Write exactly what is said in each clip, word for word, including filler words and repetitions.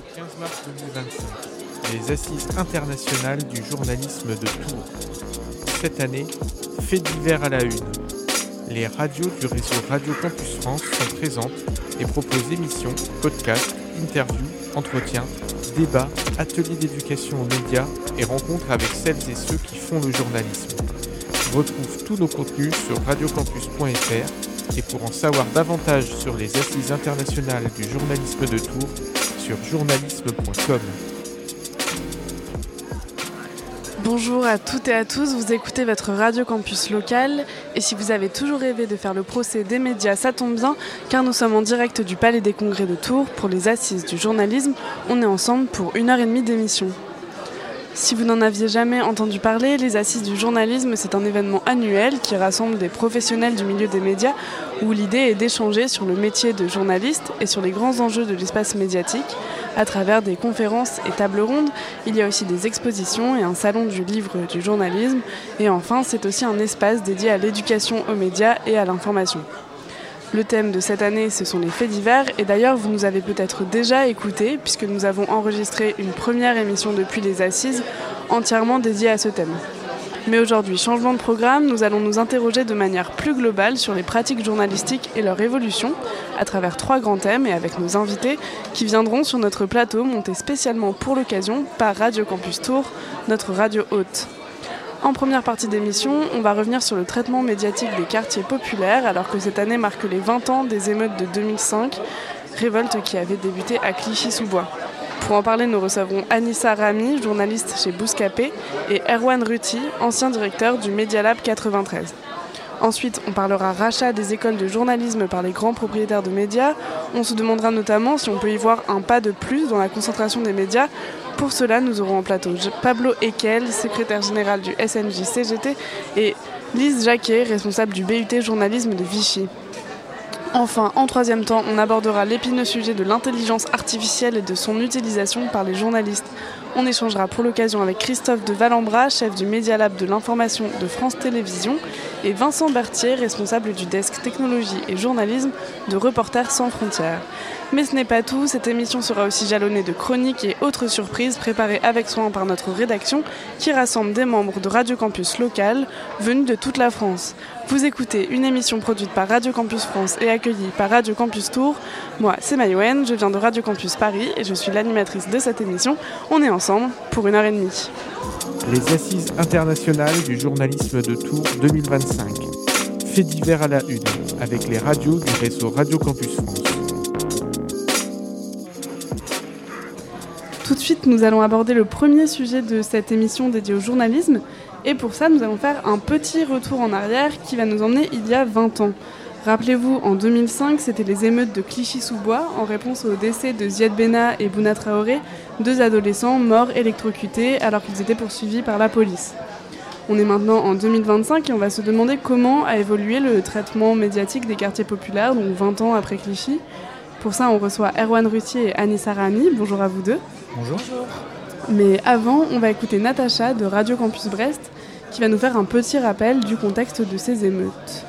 quinze mars deux mille vingt-cinq, les Assises internationales du journalisme de Tours. Cette année, faits divers à la une. Les radios du réseau Radio Campus France sont présentes et proposent émissions, podcasts, interviews, entretiens, débats, ateliers d'éducation aux médias et rencontres avec celles et ceux qui font le journalisme. Retrouve tous nos contenus sur radiocampus point f r et pour en savoir davantage sur les Assises internationales du journalisme de Tours, sur journalisme point com. Bonjour à toutes et à tous, vous écoutez votre Radio Campus local et si vous avez toujours rêvé de faire le procès des médias, ça tombe bien car nous sommes en direct du Palais des Congrès de Tours pour les Assises du journalisme. On est ensemble pour une heure et demie d'émission. Si vous n'en aviez jamais entendu parler, les Assises du journalisme, c'est un événement annuel qui rassemble des professionnels du milieu des médias où l'idée est d'échanger sur le métier de journaliste et sur les grands enjeux de l'espace médiatique à travers des conférences et tables rondes. Il y a aussi des expositions et un salon du livre du journalisme. Et enfin, c'est aussi un espace dédié à l'éducation aux médias et à l'information. Le thème de cette année, ce sont les faits divers. Et d'ailleurs, vous nous avez peut-être déjà écoutés, puisque nous avons enregistré une première émission depuis les Assises, entièrement dédiée à ce thème. Mais aujourd'hui, changement de programme, nous allons nous interroger de manière plus globale sur les pratiques journalistiques et leur évolution, à travers trois grands thèmes et avec nos invités qui viendront sur notre plateau monté spécialement pour l'occasion par Radio Campus Tours, notre radio hôte. En première partie d'émission, on va revenir sur le traitement médiatique des quartiers populaires, alors que cette année marque les vingt ans des émeutes de deux mille cinq, révolte qui avait débuté à Clichy-sous-Bois. Pour en parler, nous recevrons Anissa Rami, journaliste chez Bouscapé, et Erwan Ruti, ancien directeur du Media Lab quatre-vingt-treize. Ensuite, on parlera rachat des écoles de journalisme par les grands propriétaires de médias. On se demandera notamment si on peut y voir un pas de plus dans la concentration des médias. Pour cela, nous aurons en plateau Pablo Ekel, secrétaire général du S N J C G T, et Lise Jacquet, responsable du B U T journalisme de Vichy. Enfin, en troisième temps, on abordera l'épineux sujet de l'intelligence artificielle et de son utilisation par les journalistes. On échangera pour l'occasion avec Christophe de Valambra, chef du Media Lab de l'information de France Télévisions, et Vincent Berthier, responsable du desk technologie et journalisme de Reporters sans frontières. Mais ce n'est pas tout, cette émission sera aussi jalonnée de chroniques et autres surprises préparées avec soin par notre rédaction qui rassemble des membres de Radio Campus local venus de toute la France. Vous écoutez une émission produite par Radio Campus France et accueillie par Radio Campus Tours. Moi, c'est Mayouen, je viens de Radio Campus Paris et je suis l'animatrice de cette émission. On est ensemble pour une heure et demie. Les Assises internationales du journalisme de Tours deux mille vingt-cinq. Faits divers à la une, avec les radios du réseau Radio Campus France. Tout de suite, nous allons aborder le premier sujet de cette émission dédiée au journalisme. Et pour ça, nous allons faire un petit retour en arrière qui va nous emmener il y a vingt ans. Rappelez-vous, en deux mille cinq, c'était les émeutes de Clichy-sous-Bois en réponse au décès de Ziad Benna et Bouna Traoré, deux adolescents morts électrocutés alors qu'ils étaient poursuivis par la police. On est maintenant en deux mille vingt-cinq et on va se demander comment a évolué le traitement médiatique des quartiers populaires, donc vingt ans après Clichy. Pour ça, on reçoit Erwan Ruti et Anissa Rami. Bonjour à vous deux. Bonjour. Mais avant, on va écouter Natacha de Radio Campus Brest qui va nous faire un petit rappel du contexte de ces émeutes.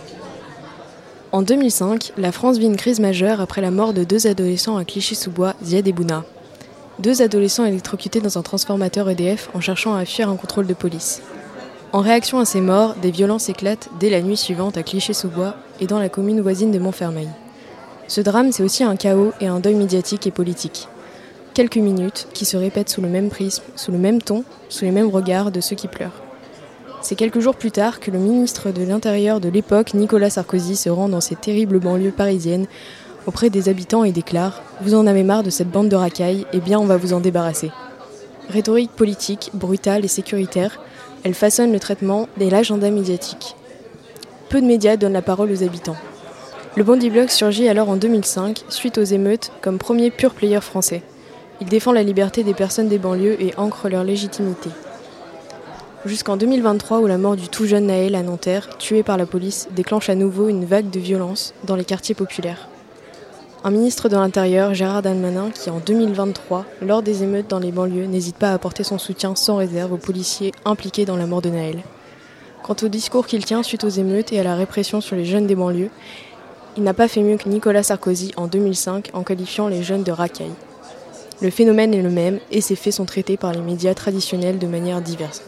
En deux mille cinq, la France vit une crise majeure après la mort de deux adolescents à Clichy-sous-Bois, Ziad et Bouna. Deux adolescents électrocutés dans un transformateur E D F en cherchant à fuir un contrôle de police. En réaction à ces morts, des violences éclatent dès la nuit suivante à Clichy-sous-Bois et dans la commune voisine de Montfermeil. Ce drame, c'est aussi un chaos et un deuil médiatique et politique. Quelques minutes qui se répètent sous le même prisme, sous le même ton, sous les mêmes regards de ceux qui pleurent. C'est quelques jours plus tard que le ministre de l'Intérieur de l'époque, Nicolas Sarkozy, se rend dans ces terribles banlieues parisiennes auprès des habitants et déclare « Vous en avez marre de cette bande de racailles, eh bien on va vous en débarrasser ». Rhétorique politique, brutale et sécuritaire, elle façonne le traitement et l'agenda médiatique. Peu de médias donnent la parole aux habitants. Le Bondi Blog surgit alors en deux mille cinq, suite aux émeutes, comme premier pure player français. Il défend la liberté des personnes des banlieues et ancre leur légitimité. Jusqu'en deux mille vingt-trois, où la mort du tout jeune Naël à Nanterre, tué par la police, déclenche à nouveau une vague de violence dans les quartiers populaires. Un ministre de l'Intérieur, Gérard Darmanin, qui en deux mille vingt-trois, lors des émeutes dans les banlieues, n'hésite pas à apporter son soutien sans réserve aux policiers impliqués dans la mort de Naël. Quant au discours qu'il tient suite aux émeutes et à la répression sur les jeunes des banlieues, il n'a pas fait mieux que Nicolas Sarkozy en deux mille cinq en qualifiant les jeunes de racailles. Le phénomène est le même et ces faits sont traités par les médias traditionnels de manière diverse.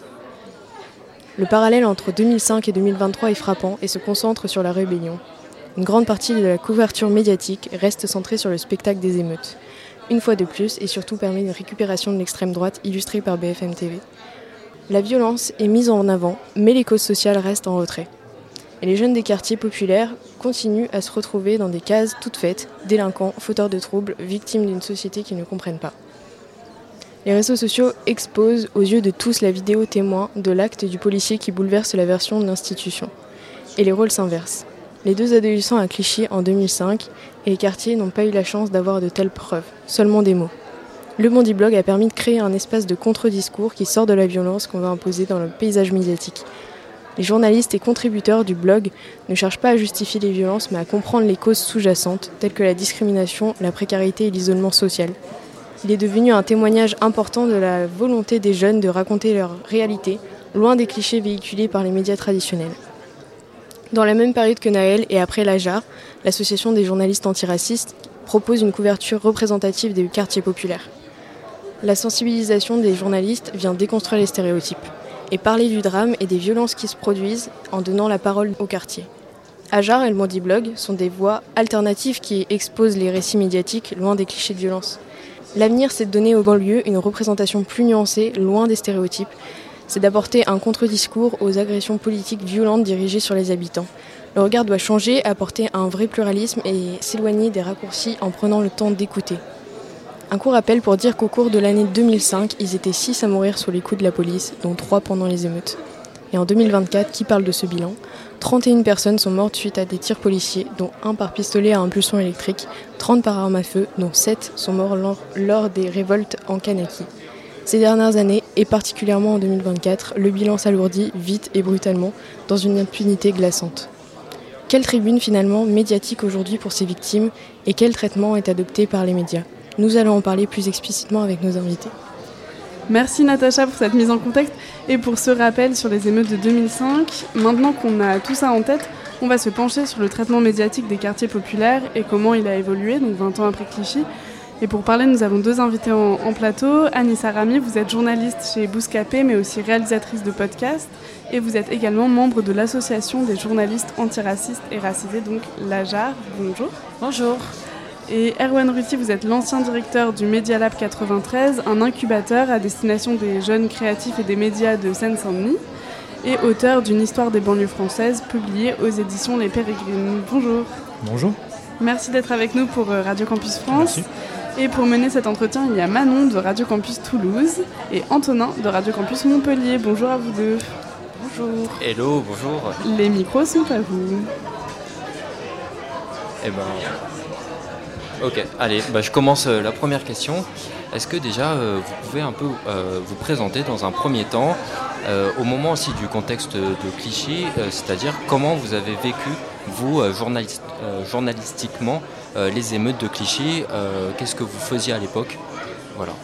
Le parallèle entre deux mille cinq et deux mille vingt-trois est frappant et se concentre sur la rébellion. Une grande partie de la couverture médiatique reste centrée sur le spectacle des émeutes. Une fois de plus, et surtout permet une récupération de l'extrême droite illustrée par B F M T V. La violence est mise en avant, mais les causes sociales restent en retrait. Et les jeunes des quartiers populaires continuent à se retrouver dans des cases toutes faites, délinquants, fauteurs de troubles, victimes d'une société qu'ils ne comprennent pas. Les réseaux sociaux exposent aux yeux de tous la vidéo témoin de l'acte du policier qui bouleverse la version de l'institution. Et les rôles s'inversent. Les deux adolescents à Clichy en deux mille cinq et les quartiers n'ont pas eu la chance d'avoir de telles preuves, seulement des mots. Le Bondi Blog a permis de créer un espace de contre-discours qui sort de la violence qu'on va imposer dans le paysage médiatique. Les journalistes et contributeurs du blog ne cherchent pas à justifier les violences, mais à comprendre les causes sous-jacentes, telles que la discrimination, la précarité et l'isolement social. Il est devenu un témoignage important de la volonté des jeunes de raconter leur réalité, loin des clichés véhiculés par les médias traditionnels. Dans la même période que Naël et après l'A J A R, l'association des journalistes antiracistes propose une couverture représentative des quartiers populaires. La sensibilisation des journalistes vient déconstruire les stéréotypes et parler du drame et des violences qui se produisent en donnant la parole au quartier. A J A R et le Bondi Blog sont des voies alternatives qui exposent les récits médiatiques loin des clichés de violence. L'avenir, c'est de donner aux banlieues une représentation plus nuancée, loin des stéréotypes. C'est d'apporter un contre-discours aux agressions politiques violentes dirigées sur les habitants. Le regard doit changer, apporter un vrai pluralisme et s'éloigner des raccourcis en prenant le temps d'écouter. Un court rappel pour dire qu'au cours de l'année deux mille cinq, ils étaient six à mourir sous les coups de la police, dont trois pendant les émeutes. Et en deux mille vingt-quatre, qui parle de ce bilan ? trente et une personnes sont mortes suite à des tirs policiers, dont un par pistolet à impulsion électrique, trente par arme à feu, dont sept sont morts lors, lors des révoltes en Kanaki. Ces dernières années, et particulièrement en deux mille vingt-quatre, le bilan s'alourdit vite et brutalement, dans une impunité glaçante. Quelle tribune finalement médiatique aujourd'hui pour ces victimes et quel traitement est adopté par les médias ? Nous allons en parler plus explicitement avec nos invités. Merci Natacha pour cette mise en contexte et pour ce rappel sur les émeutes de deux mille cinq. Maintenant qu'on a tout ça en tête, on va se pencher sur le traitement médiatique des quartiers populaires et comment il a évolué, donc vingt ans après Clichy. Et pour parler, nous avons deux invités en, en plateau. Anissa Rami, vous êtes journaliste chez Bouscapé, mais aussi réalisatrice de podcasts. Et vous êtes également membre de l'association des journalistes antiracistes et racisés, donc l'A J A R. Bonjour. Bonjour. Et Erwan Ruti, vous êtes l'ancien directeur du Media Lab quatre-vingt-treize, un incubateur à destination des jeunes créatifs et des médias de Seine-Saint-Denis, et auteur d'une histoire des banlieues françaises publiée aux éditions Les Pérégrines. Bonjour. Bonjour. Merci d'être avec nous pour Radio Campus France. Merci. Et pour mener cet entretien, il y a Manon de Radio Campus Toulouse et Antonin de Radio Campus Montpellier. Bonjour à vous deux. Bonjour. Hello, bonjour. Les micros sont à vous. Eh ben... Ok, allez, bah, je commence euh, la première question. Est-ce que déjà euh, vous pouvez un peu euh, vous présenter dans un premier temps, euh, au moment aussi du contexte de Clichy, euh, c'est-à-dire comment vous avez vécu, vous, euh, journaliste, euh, journalistiquement, euh, les émeutes de Clichy, euh, qu'est-ce que vous faisiez à l'époque ? Voilà.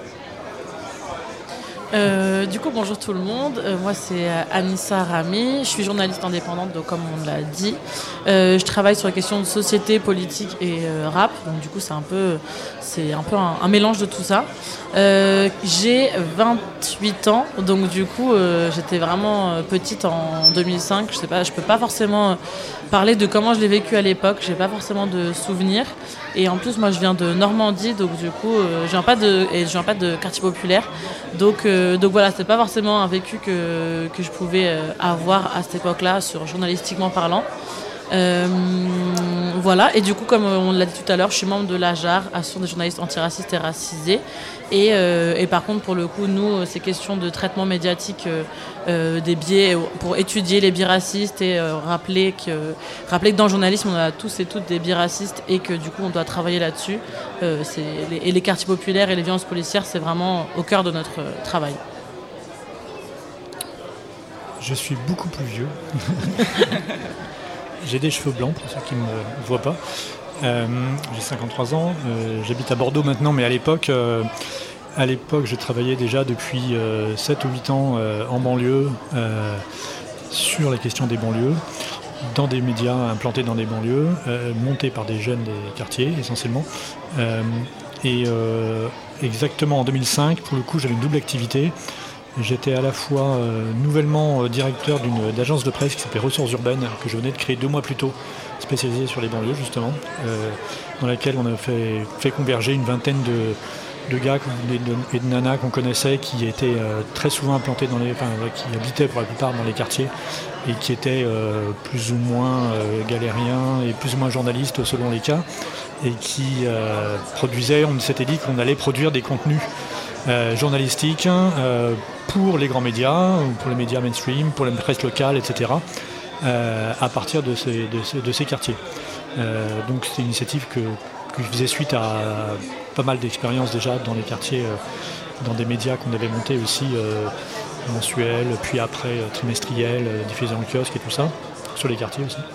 Euh, du coup, bonjour tout le monde. Euh, moi, c'est Anissa Rami. Je suis journaliste indépendante, donc, comme on l'a dit. Euh, je travaille sur les questions de société, politique et euh, rap. Donc, du coup, c'est un peu, c'est un, peu un, un mélange de tout ça. Euh, j'ai vingt-huit ans, donc du coup, euh, j'étais vraiment petite en deux mille cinq. Je sais pas, je peux pas forcément parler de comment je l'ai vécu à l'époque. J'ai pas forcément de souvenirs. Et en plus, moi, je viens de Normandie, donc du coup, euh, je viens pas de, et je viens pas de quartier populaire. Donc, euh, donc voilà, c'était pas forcément un vécu que que je pouvais euh, avoir à cette époque-là, sur journalistiquement parlant. Euh, voilà, et du coup, comme on l'a dit tout à l'heure, je suis membre de l'A J A R, Association des journalistes antiracistes et racisés. Et, euh, et par contre, pour le coup, nous, ces questions de traitement médiatique euh, euh, des biais, pour étudier les biais racistes et euh, rappeler, que, rappeler que dans le journalisme, on a tous et toutes des biais racistes et que du coup, on doit travailler là-dessus. Euh, c'est, les, et les quartiers populaires et les violences policières, c'est vraiment au cœur de notre euh, travail. Je suis beaucoup plus vieux. J'ai des cheveux blancs, pour ceux qui ne me voient pas. Euh, j'ai cinquante-trois ans, euh, j'habite à Bordeaux maintenant, mais à l'époque, euh, à l'époque je travaillais déjà depuis euh, sept ou huit ans euh, en banlieue, euh, sur la question des banlieues, dans des médias implantés dans des banlieues, euh, montés par des jeunes des quartiers essentiellement. Euh, Et euh, exactement en deux mille cinq, pour le coup, j'avais une double activité. J'étais à la fois euh, nouvellement euh, directeur d'une d'agence de presse qui s'appelait Ressources Urbaines, que je venais de créer deux mois plus tôt, spécialisée sur les banlieues justement, euh, dans laquelle on a fait, fait converger une vingtaine de, de gars et de, et de nanas qu'on connaissait, qui étaient euh, très souvent implantés dans les, enfin, qui habitaient pour la plupart dans les quartiers et qui étaient euh, plus ou moins euh, galériens et plus ou moins journalistes selon les cas, et qui euh, produisaient, on s'était dit qu'on allait produire des contenus Euh, journalistique euh, pour les grands médias, pour les médias mainstream, pour la presse locale, et cetera, euh, à partir de ces, de ces, de ces quartiers. Euh, donc c'est une initiative que, que je faisais suite à pas mal d'expériences déjà dans les quartiers, euh, dans des médias qu'on avait montés aussi, euh, mensuels, puis après euh, trimestriels, euh, diffusés en kiosque et tout ça, sur les quartiers aussi.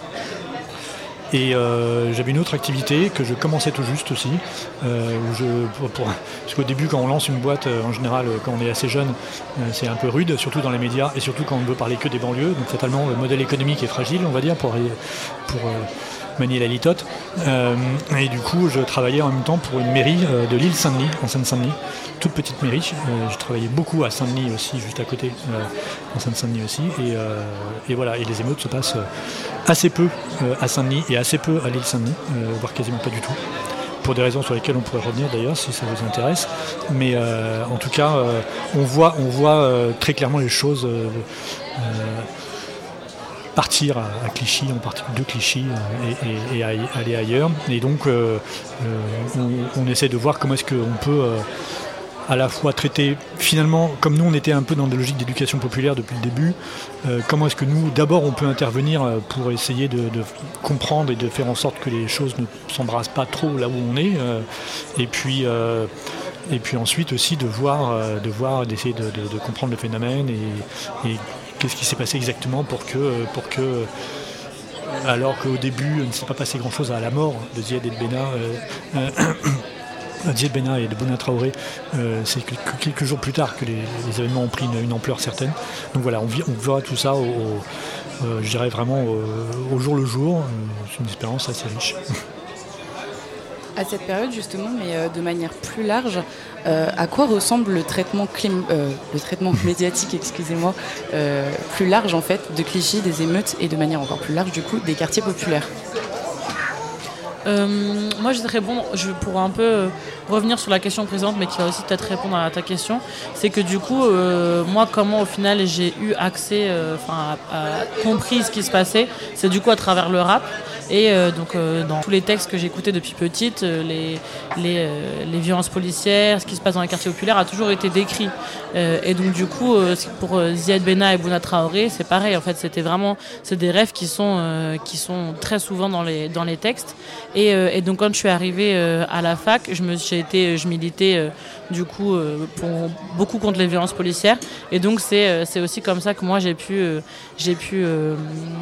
Et euh, j'avais une autre activité que je commençais tout juste aussi, euh, où je, pour, pour, parce qu'au début quand on lance une boîte, euh, en général quand on est assez jeune, euh, c'est un peu rude, surtout dans les médias, et surtout quand on ne veut parler que des banlieues, donc fatalement le modèle économique est fragile, on va dire, pour, pour euh, manier la litote. Euh, et du coup je travaillais en même temps pour une mairie euh, de l'île Saint-Denis, en Seine-Saint-Denis, toute petite mairie. Euh, je travaillais beaucoup à Saint-Denis aussi, juste à côté, euh, en Seine-Saint-Denis aussi, et, euh, et voilà, et les émeutes se passent assez peu euh, à Saint-Denis et assez peu à l'île Saint-Denis, euh, voire quasiment pas du tout, pour des raisons sur lesquelles on pourrait revenir d'ailleurs si ça vous intéresse. Mais euh, en tout cas, euh, on voit, on voit euh, très clairement les choses euh, euh, partir à, à Clichy, en particulier de Clichy, euh, et, et, et aller ailleurs. Et donc, euh, euh, on, on essaie de voir comment est-ce qu'on peut euh, à la fois traiter, finalement, comme nous on était un peu dans des logiques d'éducation populaire depuis le début, euh, comment est-ce que nous, d'abord on peut intervenir pour essayer de, de comprendre et de faire en sorte que les choses ne s'embrassent pas trop là où on est, euh, et puis euh, et puis ensuite aussi de voir, euh, de voir d'essayer de, de, de comprendre le phénomène et, et qu'est-ce qui s'est passé exactement pour que, pour que alors qu'au début il ne s'est pas passé grand-chose à la mort de Ziad El Benna, euh, euh, Ziad Benna et de Bouna Traoré, euh, c'est que, que quelques jours plus tard que les, les événements ont pris une, une ampleur certaine. Donc voilà, on, vit, on verra tout ça, au, au, euh, je dirais vraiment au, au jour le jour. C'est une expérience assez riche. À cette période justement, mais euh, de manière plus large, euh, à quoi ressemble le traitement, clim, euh, le traitement médiatique, excusez-moi, euh, plus large en fait, de Clichy, des émeutes et de manière encore plus large du coup des quartiers populaires? Euh, moi, je vais te répondre, je pourrais un peu euh, revenir sur la question précédente, mais qui va aussi peut-être répondre à ta question. C'est que du coup, euh, moi, comment au final j'ai eu accès, enfin, euh, à, à compris ce qui se passait, c'est du coup à travers le rap. Et euh, donc, euh, dans tous les textes que j'écoutais depuis petite, euh, les, les, euh, les violences policières, ce qui se passe dans les quartiers populaires a toujours été décrit. Euh, et donc, du coup, euh, pour euh, Ziad Benna et Bouna Traoré, c'est pareil. En fait, c'était vraiment, c'est des rêves qui sont, euh, qui sont très souvent dans les, dans les textes. Et, euh, et donc, quand je suis arrivée euh, à la fac, je me, j'ai été, je militais euh, du coup euh, pour, beaucoup contre les violences policières. Et donc, c'est, euh, c'est aussi comme ça que moi, j'ai pu, euh, j'ai pu euh,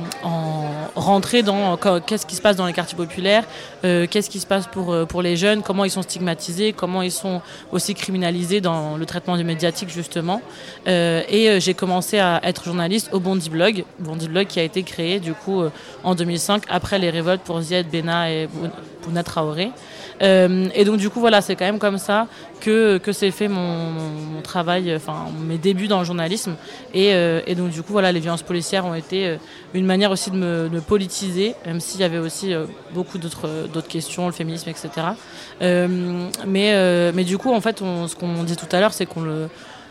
en rentrer dans euh, qu'est-ce qui se passe dans les quartiers populaires, euh, qu'est-ce qui se passe pour, pour les jeunes, comment ils sont stigmatisés, comment ils sont aussi criminalisés dans le traitement du médiatique justement. Euh, et euh, j'ai commencé à être journaliste au Bondi Blog, Bondi Blog qui a été créé du coup euh, en deux mille cinq après les révoltes pour Ziad Benna et Bouna Traoré. Euh, et donc du coup voilà, c'est quand même comme ça que, que s'est fait mon, mon travail, enfin mes débuts dans le journalisme. Et, euh, et donc du coup voilà, les violences policières ont été euh, une manière aussi de me, de me politiser, même s'il y avait aussi euh, beaucoup d'autres, d'autres questions, le féminisme, et cetera. Euh, mais, euh, mais du coup en fait, on, ce qu'on dit tout à l'heure, c'est qu'on le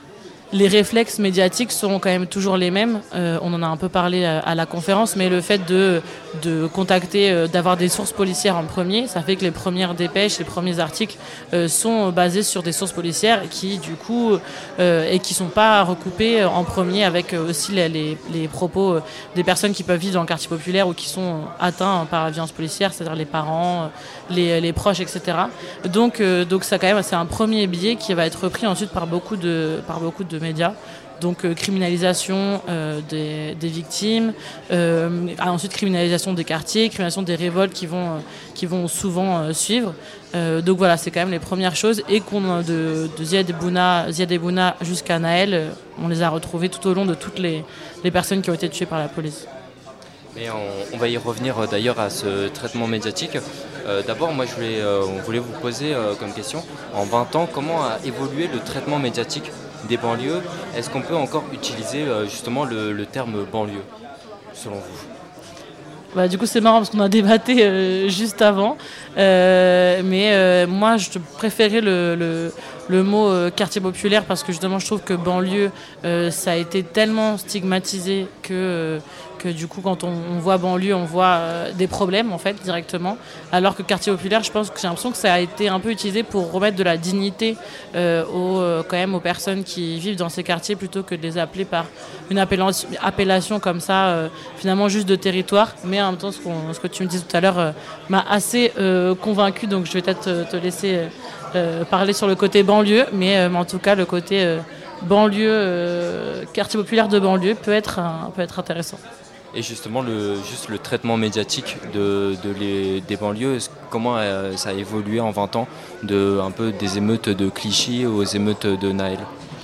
les réflexes médiatiques sont quand même toujours les mêmes. Euh, on en a un peu parlé à, à la conférence, mais le fait de, de contacter, euh, d'avoir des sources policières en premier, ça fait que les premières dépêches, les premiers articles euh, sont basés sur des sources policières qui, du coup, euh, et qui sont pas recoupés en premier avec euh, aussi les, les, les propos des personnes qui peuvent vivre dans le quartier populaire ou qui sont atteints par la violence policière, c'est-à-dire les parents, les, les proches, et cetera. Donc, euh, donc ça quand même, c'est un premier biais qui va être repris ensuite par beaucoup de, par beaucoup de médias. Donc euh, criminalisation euh, des, des victimes, euh, ensuite criminalisation des quartiers, criminalisation des révoltes qui vont, euh, qui vont souvent euh, suivre. Euh, donc voilà, c'est quand même les premières choses. Et qu'on, de, de Ziad Bouna, Ziad Bouna jusqu'à Naël, euh, on les a retrouvés tout au long de toutes les, les personnes qui ont été tuées par la police. Mais on, on va y revenir euh, d'ailleurs à ce traitement médiatique. Euh, d'abord, moi, je voulais, euh, on voulait vous poser euh, comme question, en vingt ans, comment a évolué le traitement médiatique des banlieues? Est-ce qu'on peut encore utiliser euh, justement le, le terme banlieue, selon vous? Bah, du coup, c'est marrant parce qu'on a débatté euh, juste avant. Euh, mais euh, moi, je préférais le, le, le mot euh, quartier populaire parce que justement, je trouve que banlieue, euh, ça a été tellement stigmatisé que, euh, que du coup, quand on, on voit banlieue, on voit euh, des problèmes en fait directement. Alors que quartier populaire, je pense que j'ai l'impression que ça a été un peu utilisé pour remettre de la dignité euh, aux, euh, quand même aux personnes qui vivent dans ces quartiers plutôt que de les appeler par une appellation, appellation comme ça, euh, finalement juste de territoire. Mais en même temps, ce, qu'on, ce que tu me dis tout à l'heure euh, m'a assez euh, convaincu, donc je vais peut-être te, te laisser euh, parler sur le côté banlieue, mais, euh, mais en tout cas le côté euh, banlieue, euh, quartier populaire de banlieue peut être, un, peut être intéressant. Et justement, le, juste le traitement médiatique de, de les, des banlieues, comment euh, ça a évolué en vingt ans, de, un peu des émeutes de Clichy aux émeutes de Naël?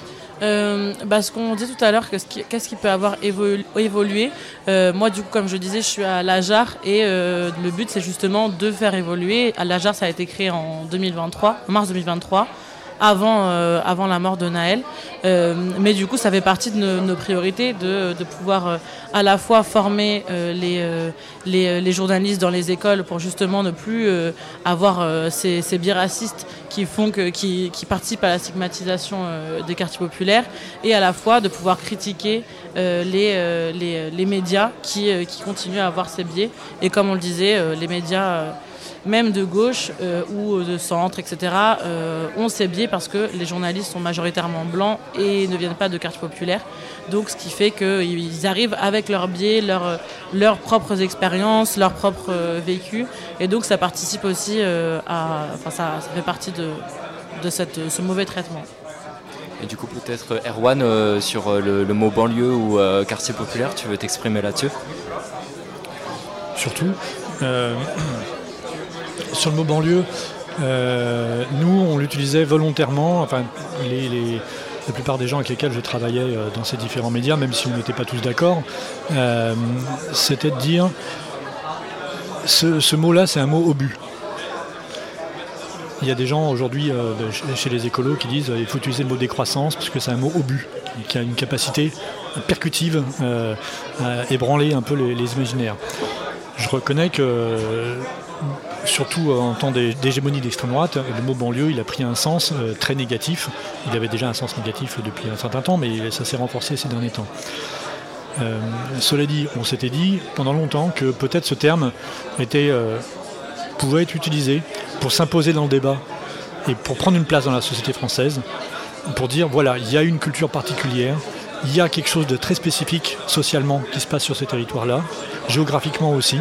Euh, bah, ce qu'on dit tout à l'heure, qu'est-ce qui, qu'est-ce qui peut avoir évolu- évolué euh, Moi, du coup, comme je disais, je suis à l'A J A R et euh, le but, c'est justement de faire évoluer. À l'A J A R, ça a été créé en deux mille vingt-trois, en mars deux mille vingt-trois, avant, euh, avant la mort de Naël. Euh, mais du coup, ça fait partie de nos, nos priorités de, de pouvoir euh, à la fois former euh, les, euh, les, les journalistes dans les écoles pour justement ne plus euh, avoir euh, ces, ces biais racistes qui font que, qui, qui participent à la stigmatisation euh, des quartiers populaires, et à la fois de pouvoir critiquer euh, les, euh, les, les médias qui, euh, qui continuent à avoir ces biais. Et comme on le disait, euh, les médias euh, même de gauche euh, ou de centre, et cetera, euh, ont ces biais parce que les journalistes sont majoritairement blancs et ne viennent pas de quartiers populaires. Donc ce qui fait qu'ils arrivent avec leurs biais, leurs, leurs propres expériences, leurs propres euh, vécus. Et donc ça participe aussi euh, à... Enfin ça, ça fait partie de, de cette, ce mauvais traitement. Et du coup peut-être Erwan, euh, sur le, le mot banlieue ou euh, quartier populaire, tu veux t'exprimer là-dessus? Surtout, euh, sur le mot banlieue, euh, nous on l'utilisait volontairement, enfin les, les, la plupart des gens avec lesquels je travaillais euh, dans ces différents médias, même si on n'était pas tous d'accord, euh, c'était de dire ce, ce mot-là c'est un mot obus. Il y a des gens aujourd'hui euh, chez les écolos qui disent qu'il faut utiliser le mot décroissance parce que c'est un mot obus, qui a une capacité percutive euh, à ébranler un peu les, les imaginaires. Je reconnais que, euh, surtout en temps d'hégémonie d'extrême droite, le mot banlieue il a pris un sens euh, très négatif. Il avait déjà un sens négatif depuis un certain temps, mais ça s'est renforcé ces derniers temps. Euh, cela dit, on s'était dit pendant longtemps que peut-être ce terme était, euh, pouvait être utilisé pour s'imposer dans le débat et pour prendre une place dans la société française, pour dire voilà, il y a une culture particulière, il y a quelque chose de très spécifique socialement qui se passe sur ces territoires-là, géographiquement aussi,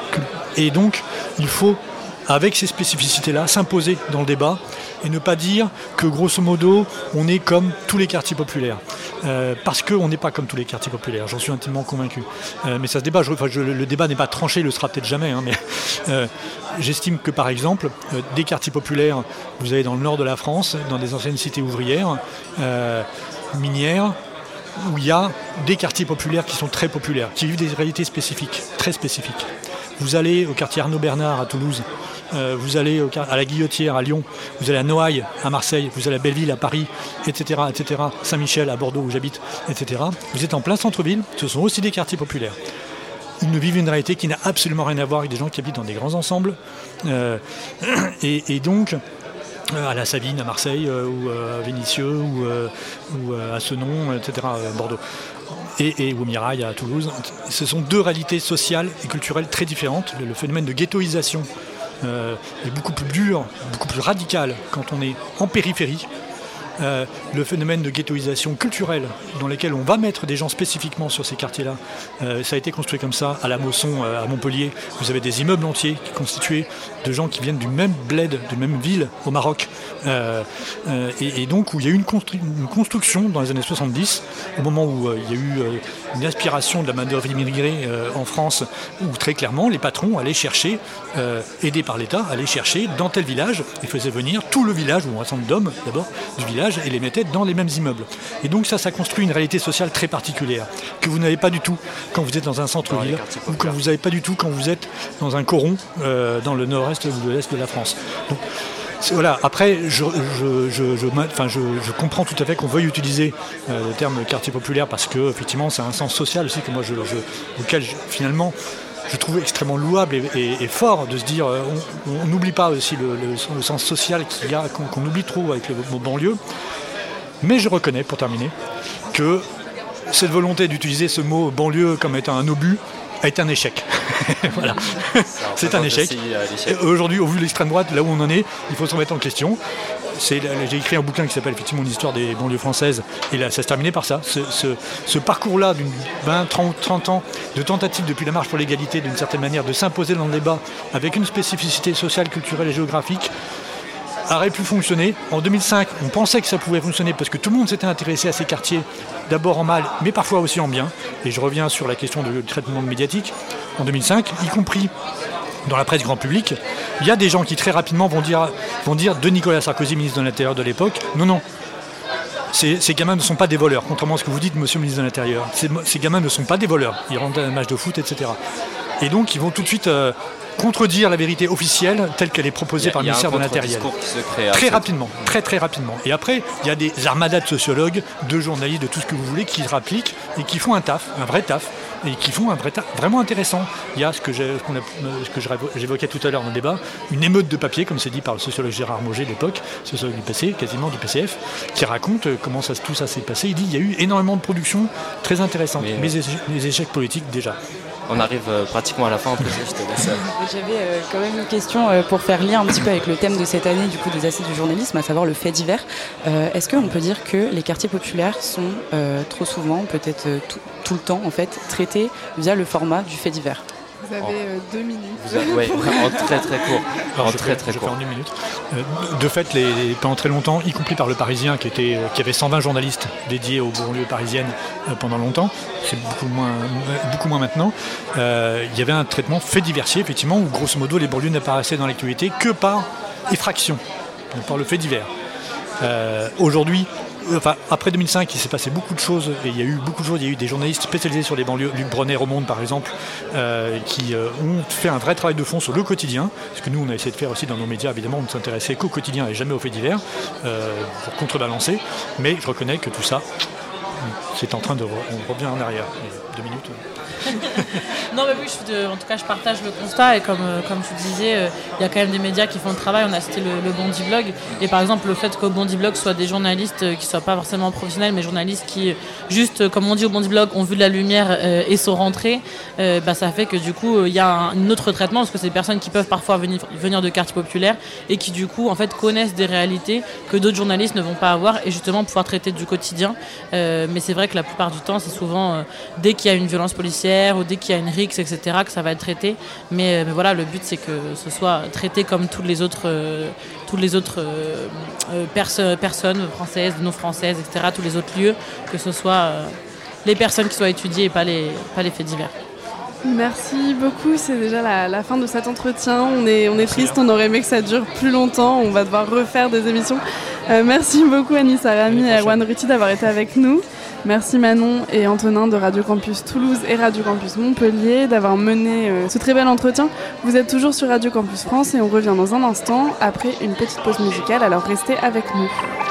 et donc il faut, avec ces spécificités-là, s'imposer dans le débat et ne pas dire que grosso modo on est comme tous les quartiers populaires, euh, parce qu'on n'est pas comme tous les quartiers populaires, j'en suis intimement convaincu. Euh, mais ça se débat, je, enfin, je, le débat n'est pas tranché, il le sera peut-être jamais, hein, mais euh, j'estime que par exemple euh, des quartiers populaires, vous avez dans le nord de la France, dans des anciennes cités ouvrières, euh, minières, où il y a des quartiers populaires qui sont très populaires, qui vivent des réalités spécifiques, très spécifiques. Vous allez au quartier Arnaud Bernard à Toulouse, euh, vous allez au, à la Guillotière à Lyon, vous allez à Noailles à Marseille, vous allez à Belleville à Paris, et cetera, et cetera, Saint-Michel à Bordeaux où j'habite, et cetera. Vous êtes en plein centre-ville, ce sont aussi des quartiers populaires. Ils ne vivent une réalité qui n'a absolument rien à voir avec des gens qui habitent dans des grands ensembles. Euh, et, et donc... à la Savine à Marseille euh, ou euh, à Vénissieux ou, euh, ou euh, à Senon, et cetera, à Bordeaux, et, et ou Mirail à Toulouse. Ce sont deux réalités sociales et culturelles très différentes. Le, le phénomène de ghettoisation euh, est beaucoup plus dur, beaucoup plus radical quand on est en périphérie. Euh, le phénomène de ghettoisation culturelle dans lequel on va mettre des gens spécifiquement sur ces quartiers-là, euh, ça a été construit comme ça à la Mosson, euh, à Montpellier. Vous avez des immeubles entiers qui sont constitués de gens qui viennent du même bled, d'une même ville au Maroc, euh, euh, et, et donc où il y a eu une, constru- une construction dans les années soixante-dix, au moment où euh, il y a eu euh, une aspiration de la main-d'œuvre immigrée euh, en France, où très clairement les patrons allaient chercher, euh, aidés par l'État, allaient chercher dans tel village et faisaient venir tout le village, ou un ensemble d'hommes d'abord du village, village et les mettait dans les mêmes immeubles. Et donc ça, ça construit une réalité sociale très particulière, que vous n'avez pas du tout quand vous êtes dans un centre-ville, ou que vous n'avez pas du tout quand vous êtes dans un coron euh, dans le nord-est ou l'est de la France. Donc, voilà. Après, je, je, je, je, enfin, je, je comprends tout à fait qu'on veuille utiliser euh, le terme quartier populaire parce que effectivement, c'est un sens social aussi que moi, je, je, auquel je, finalement, je trouve extrêmement louable et, et, et fort de se dire, euh, on n'oublie pas aussi le, le, le sens social qu'il y a, qu'on, qu'on oublie trop avec le mot banlieue. Mais je reconnais, pour terminer, que cette volonté d'utiliser ce mot banlieue comme étant un obus est un échec. Voilà. C'est un échec. Et aujourd'hui, au vu de l'extrême droite, là où on en est, il faut se remettre en question. C'est, j'ai écrit un bouquin qui s'appelle effectivement une histoire des banlieues françaises, et là ça se terminait par ça. Ce, ce, ce parcours-là d'une vingt, trente, trente ans de tentative depuis la marche pour l'égalité, d'une certaine manière, de s'imposer dans le débat avec une spécificité sociale, culturelle et géographique, aurait pu fonctionner. En deux mille cinq, on pensait que ça pouvait fonctionner parce que tout le monde s'était intéressé à ces quartiers, d'abord en mal, mais parfois aussi en bien. Et je reviens sur la question du traitement médiatique. En deux mille cinq, y compris dans la presse grand public, il y a des gens qui très rapidement vont dire, vont dire de Nicolas Sarkozy, ministre de l'Intérieur de l'époque, non, non, ces, ces gamins ne sont pas des voleurs, contrairement à ce que vous dites, monsieur le ministre de l'Intérieur. Ces, ces gamins ne sont pas des voleurs, ils rentrent dans un match de foot, et cetera. Et donc, ils vont tout de suite euh, contredire la vérité officielle telle qu'elle est proposée a, par le ministère de l'Intérieur. Très rapidement, très très rapidement. Et après, il y a des armadas de sociologues, de journalistes, de tout ce que vous voulez, qui se rappliquent et qui font un taf, un vrai taf, et qui font un vrai taf vraiment intéressant. Il y a ce que, j'ai, ce, qu'on a, ce que j'évoquais tout à l'heure dans le débat, une émeute de papier, comme c'est dit par le sociologue Gérard Mauger de l'époque, sociologue du P C, quasiment du P C F, qui raconte comment ça, tout ça s'est passé. Il dit qu'il y a eu énormément de productions très intéressantes, mais, mais les, les échecs politiques déjà. On arrive euh, pratiquement à la fin en plus. Je te laisse. J'avais euh, quand même une question euh, pour faire lien un petit peu avec le thème de cette année du coup des assises du journalisme, à savoir le fait divers. Euh, est-ce qu'on peut dire que les quartiers populaires sont euh, trop souvent, peut-être euh, tout, tout le temps en fait, traités via le format du fait divers? Vous avez euh, deux minutes. Vous avez, ouais, en très très court. Alors, en je très fais, très je court. Fais en une minute. Euh, de fait, les, les, pendant très longtemps, y compris par le Parisien, qui, était, qui avait cent vingt journalistes dédiés aux banlieues parisiennes euh, pendant longtemps, c'est beaucoup moins, beaucoup moins maintenant, euh, il y avait un traitement fait diversier, effectivement, où grosso modo les banlieues n'apparaissaient dans l'actualité que par effraction, donc par le fait divers. Euh, aujourd'hui, Enfin, après deux mille cinq, il s'est passé beaucoup de choses, et il y a eu beaucoup de choses. Il y a eu des journalistes spécialisés sur les banlieues, Luc Bronner au Monde par exemple, euh, qui euh, ont fait un vrai travail de fond sur le quotidien. Ce que nous, on a essayé de faire aussi dans nos médias, évidemment, on ne s'intéressait qu'au quotidien et jamais aux faits divers, euh, pour contrebalancer. Mais je reconnais que tout ça, c'est en train de. On revient en arrière. Deux minutes. Non mais oui, je, de, en tout cas je partage le constat et comme, euh, comme tu disais, il euh, y a quand même des médias qui font le travail. On a cité le, le Bondi Blog et par exemple le fait qu'au Bondi Blog soit des journalistes euh, qui ne soient pas forcément professionnels mais journalistes qui juste euh, comme on dit au Bondi Blog ont vu de la lumière euh, et sont rentrés, euh, bah, ça fait que du coup il y a un, un autre traitement parce que c'est des personnes qui peuvent parfois venir, venir de quartiers populaires et qui du coup en fait connaissent des réalités que d'autres journalistes ne vont pas avoir et justement pouvoir traiter du quotidien. Euh, mais c'est vrai que la plupart du temps c'est souvent euh, dès qu'il y a une violence policière ou dès qu'il y a une rixe, et cetera, que ça va être traité. Mais, mais voilà, le but, c'est que ce soit traité comme toutes les autres, euh, toutes les autres euh, euh, perso- personnes françaises, non françaises, et cetera, tous les autres lieux, que ce soit euh, les personnes qui soient étudiées et pas les, pas les faits divers. Merci beaucoup, c'est déjà la, la fin de cet entretien. On est, on est triste, on aurait aimé que ça dure plus longtemps, on va devoir refaire des émissions. Euh, merci beaucoup Anissa Rami et Erwan Ruti d'avoir été avec nous. Merci Manon et Antonin de Radio Campus Toulouse et Radio Campus Montpellier d'avoir mené euh, ce très bel entretien. Vous êtes toujours sur Radio Campus France et on revient dans un instant après une petite pause musicale, alors restez avec nous.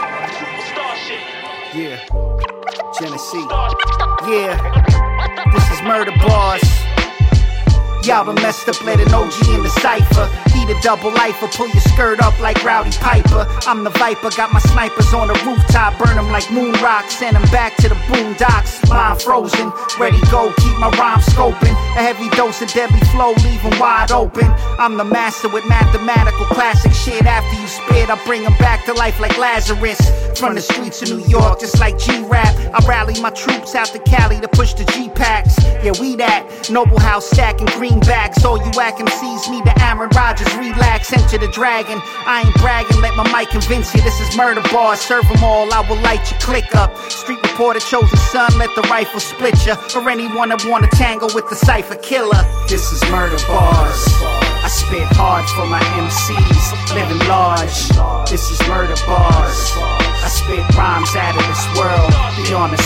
Yeah, Genesee. Yeah, this is Murder Boss. Y'all done messed up, let an O G in the cypher. Eat a double lifer, pull your skirt up like Rowdy Piper. I'm the Viper, got my snipers on the rooftop, burn them like moon rocks, send them back to the boondocks. Mind frozen, ready go, keep my rhyme scoping. A heavy dose of deadly flow, leave them wide open. I'm the master with mathematical classic shit. After you spit, I bring them back to life like Lazarus. From the streets of New York, just like G-Rap, I rally my troops out to Cali to push the G-Packs. Yeah, we that, Noble House stacking greenbacks. All you whack M Cs need the Aaron Rodgers relax, enter the dragon. I ain't bragging, let my mic convince you this is Murder Bars. Serve them all, I will light your click up. Street reporter chosen son, let the rifle split ya. Or anyone that wanna tangle with the cypher killer. This is Murder Bars. I spit hard for my M Cs, living large. This is Murder Bars. I spit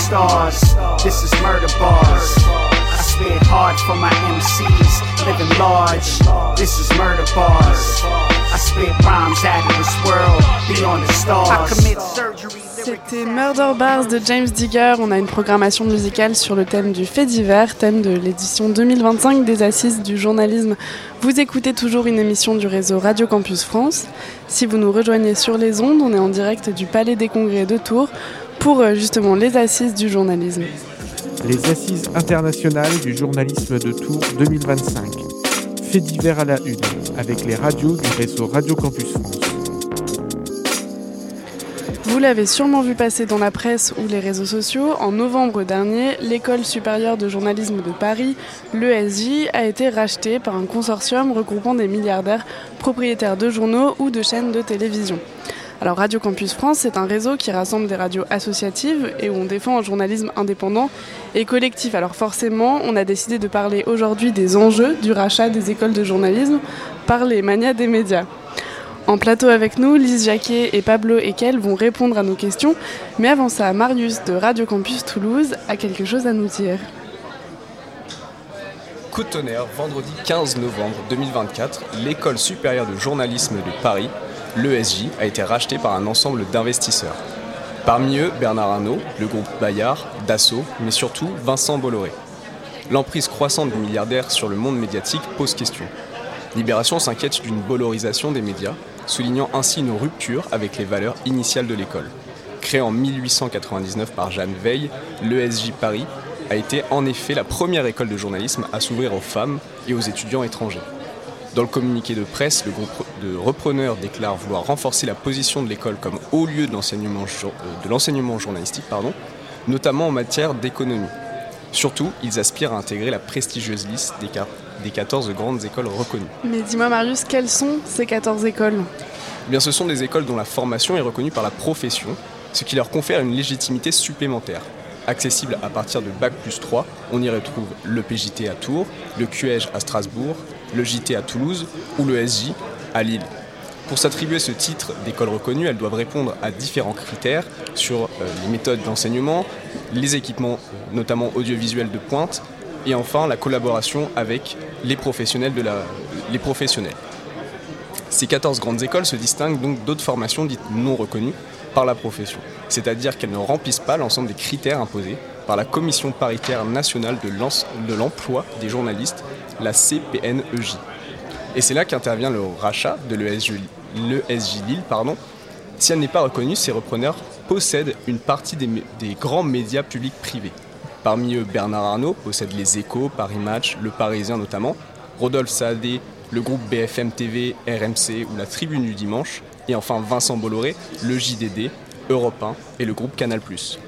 stars. This is murder bars. I spit hard for my M Cs, living large. This is murder bars. I spit rhymes out of this world, beyond the stars. I commit surgery. C'était Murder Bars de James Digger. On a une programmation musicale sur le thème du fait divers, thème de l'édition deux mille vingt-cinq des Assises du journalisme. Vous écoutez toujours une émission du réseau Radio Campus France. Si vous nous rejoignez sur les ondes, on est en direct du Palais des Congrès de Tours pour justement les Assises du journalisme. Les Assises internationales du journalisme de Tours deux mille vingt-cinq. Fait divers à la une, avec les radios du réseau Radio Campus France. Vous l'avez sûrement vu passer dans la presse ou les réseaux sociaux. En novembre dernier, l'École supérieure de journalisme de Paris, l'E S J, a été rachetée par un consortium regroupant des milliardaires propriétaires de journaux ou de chaînes de télévision. Alors Radio Campus France, c'est un réseau qui rassemble des radios associatives et où on défend un journalisme indépendant et collectif. Alors forcément, on a décidé de parler aujourd'hui des enjeux du rachat des écoles de journalisme par les manias des médias. En plateau avec nous, Lise Jacquet et Pablo Ekel vont répondre à nos questions. Mais avant ça, Marius de Radio Campus Toulouse a quelque chose à nous dire. Coup de tonnerre, vendredi quinze novembre deux mille vingt-quatre, l'École supérieure de journalisme de Paris, l'E S J, a été rachetée par un ensemble d'investisseurs. Parmi eux, Bernard Arnault, le groupe Bayard, Dassault, mais surtout Vincent Bolloré. L'emprise croissante du milliardaire sur le monde médiatique pose question. Libération s'inquiète d'une bollorisation des médias, soulignant ainsi une rupture avec les valeurs initiales de l'école. Créée en mille huit cent quatre-vingt-dix-neuf par Jeanne Veil, l'E S J Paris a été en effet la première école de journalisme à s'ouvrir aux femmes et aux étudiants étrangers. Dans le communiqué de presse, le groupe de repreneurs déclare vouloir renforcer la position de l'école comme haut lieu de l'enseignement, de l'enseignement journalistique, pardon, notamment en matière d'économie. Surtout, ils aspirent à intégrer la prestigieuse liste des, des quatorze grandes écoles reconnues. Mais dis-moi Marius, quelles sont ces quatorze écoles ? Eh bien, ce sont des écoles dont la formation est reconnue par la profession, ce qui leur confère une légitimité supplémentaire. Accessible à partir de Bac plus trois, on y retrouve le P J T à Tours, le Q E J à Strasbourg, le J T à Toulouse ou le S J à Lille. Pour s'attribuer ce titre d'école reconnue, elles doivent répondre à différents critères sur euh, les méthodes d'enseignement, les équipements notamment audiovisuels de pointe et enfin la collaboration avec les professionnels. De la, les professionnels. Ces quatorze grandes écoles se distinguent donc d'autres formations dites non reconnues par la profession, c'est-à-dire qu'elles ne remplissent pas l'ensemble des critères imposés par la Commission paritaire nationale de l'emploi des journalistes, la C P N E J. Et c'est là qu'intervient le rachat de l'E S J Lille. Pardon. Si elle n'est pas reconnue, ces repreneurs possèdent une partie des, des grands médias publics privés. Parmi eux, Bernard Arnault possède les Échos, Paris Match, Le Parisien notamment, Rodolphe Saadé, le groupe B F M T V, R M C ou la Tribune du Dimanche, et enfin Vincent Bolloré, le J D D, Europe un et le groupe Canal plus.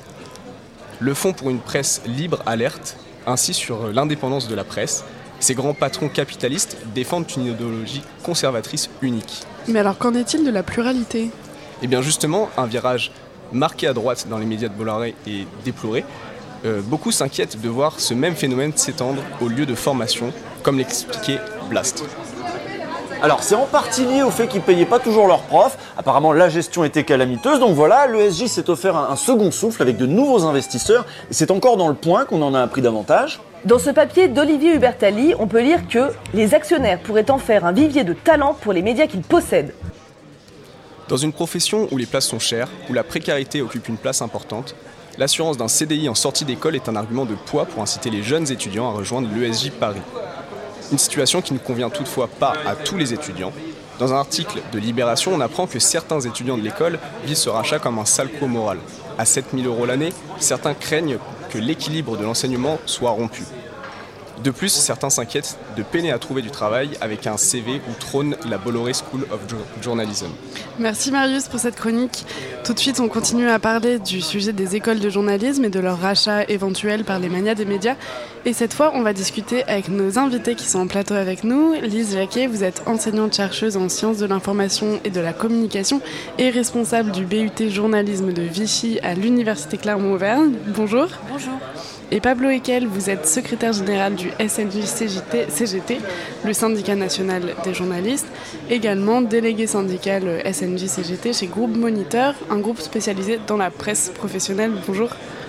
Le Fonds pour une presse libre alerte ainsi sur l'indépendance de la presse. Ces grands patrons capitalistes défendent une idéologie conservatrice unique. Mais alors qu'en est-il de la pluralité ? Eh bien justement, un virage marqué à droite dans les médias de Bolloré est déploré. Euh, beaucoup s'inquiètent de voir ce même phénomène s'étendre aux lieux de formation, comme l'expliquait Blast. Alors c'est en partie lié au fait qu'ils ne payaient pas toujours leurs profs. Apparemment la gestion était calamiteuse. Donc voilà, l'E S J s'est offert un, un second souffle avec de nouveaux investisseurs. Et c'est encore dans le Point qu'on en a appris davantage. Dans ce papier d'Olivier Hubertali, on peut lire que les actionnaires pourraient en faire un vivier de talent pour les médias qu'ils possèdent. Dans une profession où les places sont chères, où la précarité occupe une place importante, l'assurance d'un C D I en sortie d'école est un argument de poids pour inciter les jeunes étudiants à rejoindre l'E S J Paris. Une situation qui ne convient toutefois pas à tous les étudiants. Dans un article de Libération, on apprend que certains étudiants de l'école vivent ce rachat comme un sale coup moral. À sept mille euros l'année, certains craignent que l'équilibre de l'enseignement soit rompu. De plus, certains s'inquiètent de peiner à trouver du travail avec un C V où trône la Bolloré School of Journalism. Merci Marius pour cette chronique. Tout de suite, on continue à parler du sujet des écoles de journalisme et de leur rachat éventuel par les manias des médias. Et cette fois, on va discuter avec nos invités qui sont en plateau avec nous. Lise Jacquet, vous êtes enseignante-chercheuse en sciences de l'information et de la communication et responsable du B U T journalisme de Vichy à l'Université Clermont-Auvergne. Bonjour. Bonjour. Et Pablo Ekel, vous êtes secrétaire général du S N J C G T, le syndicat national des journalistes, également délégué syndical S N J C G T chez Groupe Moniteur, un groupe spécialisé dans la presse professionnelle. Bonjour.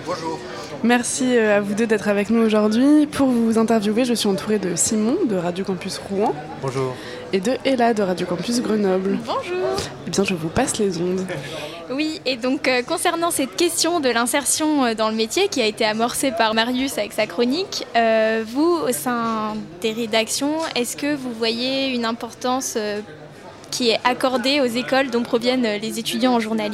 Bonjour. Merci à vous deux d'être avec nous aujourd'hui. Pour vous interviewer, je suis entourée de Simon de Radio Campus Rouen. Bonjour. Et de Ella de Radio Campus Grenoble. Bonjour. Eh bien, je vous passe les ondes. Oui, et donc euh, concernant cette question de l'insertion euh, dans le métier qui a été amorcée par Marius avec sa chronique, euh, vous, au sein des rédactions, est-ce que vous voyez une importance euh, qui est accordée aux écoles dont proviennent les étudiants en journalisme ?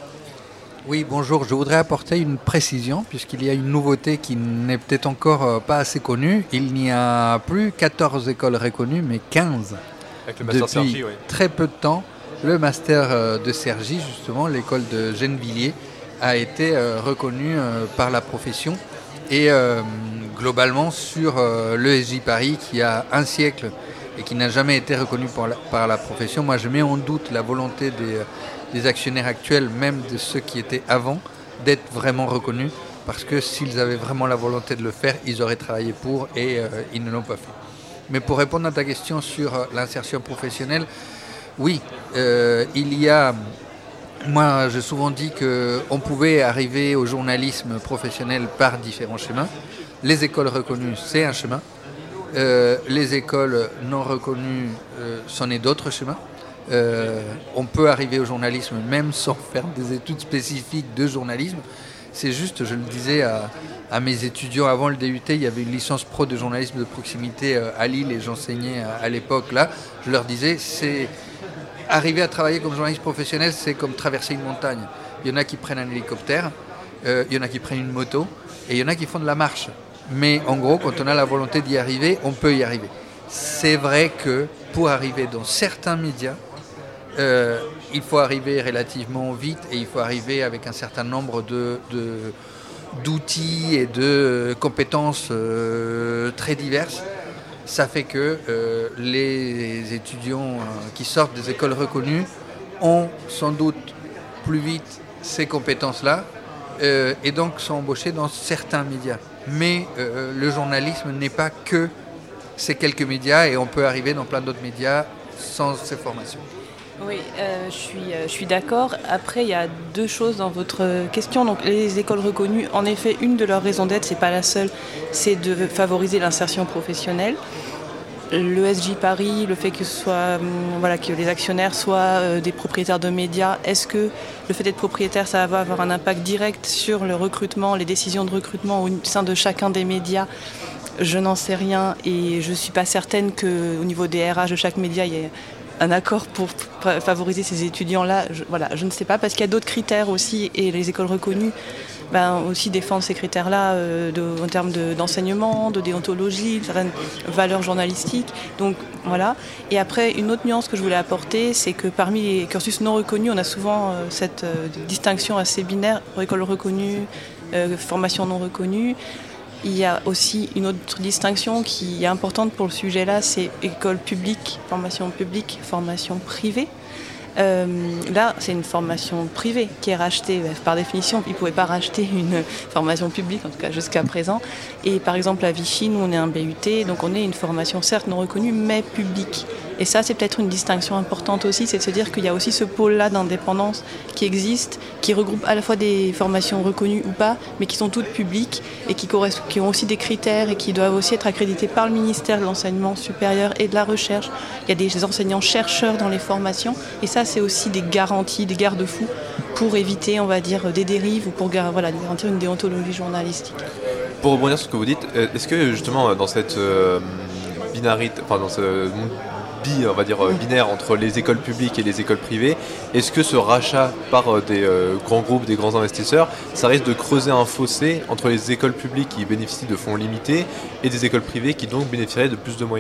Oui, bonjour. Je voudrais apporter une précision puisqu'il y a une nouveauté qui n'est peut-être encore pas assez connue. Il n'y a plus quatorze écoles reconnues, mais quinze. Avec le master Depuis Cergy, oui. très peu de temps, le master de Cergy, justement, l'école de Gennevilliers, a été reconnu par la profession. Et euh, globalement, sur euh, l'E S J Paris, qui a un siècle et qui n'a jamais été reconnu par la, par la profession, moi je mets en doute la volonté des... des actionnaires actuels, même de ceux qui étaient avant, d'être vraiment reconnus, parce que s'ils avaient vraiment la volonté de le faire, ils auraient travaillé pour et euh, ils ne l'ont pas fait. Mais pour répondre à ta question sur euh, l'insertion professionnelle, oui, euh, il y a... Moi, j'ai souvent dit qu'on pouvait arriver au journalisme professionnel par différents chemins. Les écoles reconnues, c'est un chemin. Euh, les écoles non reconnues, euh, c'en est d'autres chemins. Euh, on peut arriver au journalisme même sans faire des études spécifiques de journalisme. C'est juste, je le disais à, à mes étudiants avant le D U T, il y avait une licence pro de journalisme de proximité à Lille et j'enseignais à, à l'époque là. Je leur disais, c'est arriver à travailler comme journaliste professionnel, c'est comme traverser une montagne. Il y en a qui prennent un hélicoptère, euh, il y en a qui prennent une moto et il y en a qui font de la marche. Mais en gros, quand on a la volonté d'y arriver, on peut y arriver. C'est vrai que pour arriver dans certains médias, Euh, il faut arriver relativement vite et il faut arriver avec un certain nombre de, de, d'outils et de compétences euh, très diverses. Ça fait que euh, les étudiants euh, qui sortent des écoles reconnues ont sans doute plus vite ces compétences-là euh, et donc sont embauchés dans certains médias. Mais euh, le journalisme n'est pas que ces quelques médias et on peut arriver dans plein d'autres médias sans ces formations. Oui, euh, je suis, euh, je suis d'accord. Après, il y a deux choses dans votre question. Donc, les écoles reconnues, en effet, une de leurs raisons d'être, c'est pas la seule, c'est de favoriser l'insertion professionnelle. L'E S J Paris, le fait que, ce soit, hum, voilà, que les actionnaires soient euh, des propriétaires de médias, est-ce que le fait d'être propriétaire, ça va avoir un impact direct sur le recrutement, les décisions de recrutement au sein de chacun des médias ? Je n'en sais rien et je ne suis pas certaine qu'au niveau des R H de chaque média, il y ait un accord pour favoriser ces étudiants-là. Je, voilà, je ne sais pas, parce qu'il y a d'autres critères aussi, et les écoles reconnues ben, aussi défendent ces critères-là euh, de, en termes de, d'enseignement, de déontologie, de certaines valeurs journalistiques. Donc voilà. Et après, une autre nuance que je voulais apporter, c'est que parmi les cursus non reconnus, on a souvent euh, cette euh, distinction assez binaire, école reconnue, euh, formation non reconnue. Il y a aussi une autre distinction qui est importante pour le sujet-là, c'est école publique, formation publique, formation privée. Euh, là, c'est une formation privée qui est rachetée. Par définition, ils ne pouvaient pas racheter une formation publique, en tout cas jusqu'à présent. Et par exemple, à Vichy, nous, on est un B U T, donc on est une formation certes non reconnue, mais publique. Et ça, c'est peut-être une distinction importante aussi, c'est de se dire qu'il y a aussi ce pôle-là d'indépendance qui existe, qui regroupe à la fois des formations reconnues ou pas, mais qui sont toutes publiques et qui, qui ont aussi des critères et qui doivent aussi être accréditées par le ministère de l'Enseignement supérieur et de la Recherche. Il y a des enseignants-chercheurs dans les formations, et ça, c'est aussi des garanties, des garde-fous pour éviter, on va dire, des dérives ou pour voilà, garantir une déontologie journalistique. Pour rebondir sur ce que vous dites, est-ce que justement dans cette euh, binarité, enfin dans ce monde bi, on va dire binaire entre les écoles publiques et les écoles privées, est-ce que ce rachat par des euh, grands groupes, des grands investisseurs, ça risque de creuser un fossé entre les écoles publiques qui bénéficient de fonds limités et des écoles privées qui donc bénéficieraient de plus de moyens ?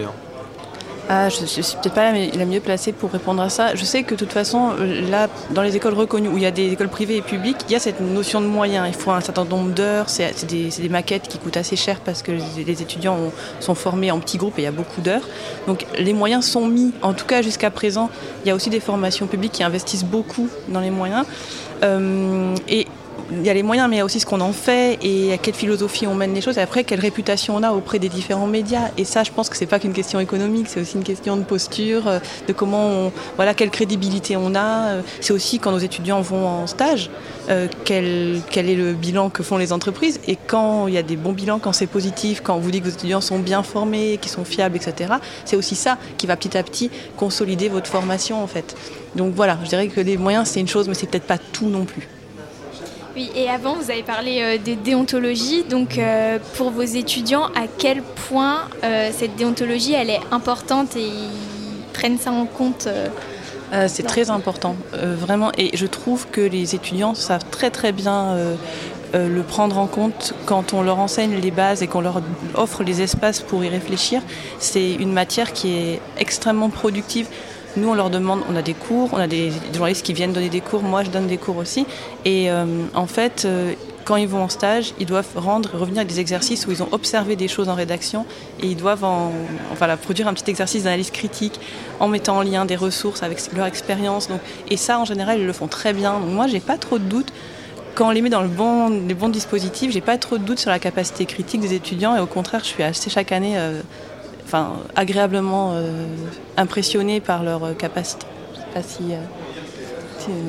Ah, je ne suis peut-être pas la, la mieux placée pour répondre à ça. Je sais que de toute façon, là, dans les écoles reconnues, où il y a des écoles privées et publiques, il y a cette notion de moyens. Il faut un certain nombre d'heures, c'est, c'est, des, c'est des maquettes qui coûtent assez cher parce que les, les étudiants ont, sont formés en petits groupes et il y a beaucoup d'heures. Donc les moyens sont mis, en tout cas jusqu'à présent. Il y a aussi des formations publiques qui investissent beaucoup dans les moyens. Euh, et il y a les moyens, mais il y a aussi ce qu'on en fait et à quelle philosophie on mène les choses. Et après, quelle réputation on a auprès des différents médias. Et ça, je pense que c'est pas qu'une question économique, c'est aussi une question de posture, de comment on, voilà, quelle crédibilité on a. C'est aussi quand nos étudiants vont en stage, euh, quel, quel est le bilan que font les entreprises. Et quand il y a des bons bilans, quand c'est positif, quand on vous dit que vos étudiants sont bien formés, qu'ils sont fiables, et cetera, c'est aussi ça qui va petit à petit consolider votre formation, en fait. Donc voilà, je dirais que les moyens, c'est une chose, mais c'est peut-être pas tout non plus. Oui, et avant, vous avez parlé euh, de déontologie. Donc, euh, pour vos étudiants, à quel point euh, cette déontologie, elle est importante et ils prennent ça en compte euh, euh, C'est très important, euh, vraiment. Et je trouve que les étudiants savent très très bien euh, euh, le prendre en compte quand on leur enseigne les bases et qu'on leur offre les espaces pour y réfléchir. C'est une matière qui est extrêmement productive. Nous, on leur demande, on a des cours, on a des, des journalistes qui viennent donner des cours, moi je donne des cours aussi. Et euh, en fait, euh, quand ils vont en stage, ils doivent rendre, revenir avec des exercices où ils ont observé des choses en rédaction et ils doivent en, enfin, là, produire un petit exercice d'analyse critique en mettant en lien des ressources avec leur expérience. Donc, et ça, en général, ils le font très bien. Donc, moi, j'ai pas trop de doutes. Quand on les met dans le bon, les bons dispositifs, j'ai pas trop de doutes sur la capacité critique des étudiants et au contraire, je suis assez chaque année... Euh, Enfin, agréablement euh, impressionnés par leur euh, capacité. Je sais pas si... Euh, si euh...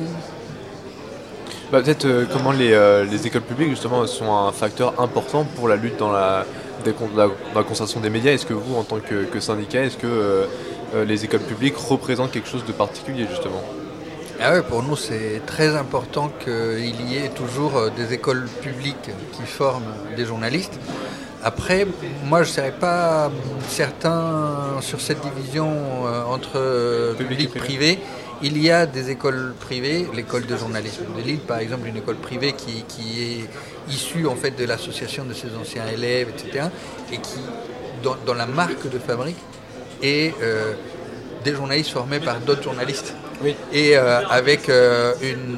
bah, peut-être euh, comment les, euh, les écoles publiques justement sont un facteur important pour la lutte dans la, des, la, dans la concentration des médias. Est-ce que vous, en tant que, que syndicat, est-ce que euh, euh, les écoles publiques représentent quelque chose de particulier justement ? Ah ouais, pour nous, c'est très important qu'il y ait toujours des écoles publiques qui forment des journalistes. Après, moi je ne serais pas certain sur cette division euh, entre euh, public et privé. Il y a des écoles privées, l'école de journalisme de Lille par exemple, une école privée qui, qui est issue en fait de l'association de ses anciens élèves, et cetera. Et qui, dans, dans la marque de fabrique, est euh, des journalistes formés par d'autres journalistes. Oui. Et euh, avec euh, une...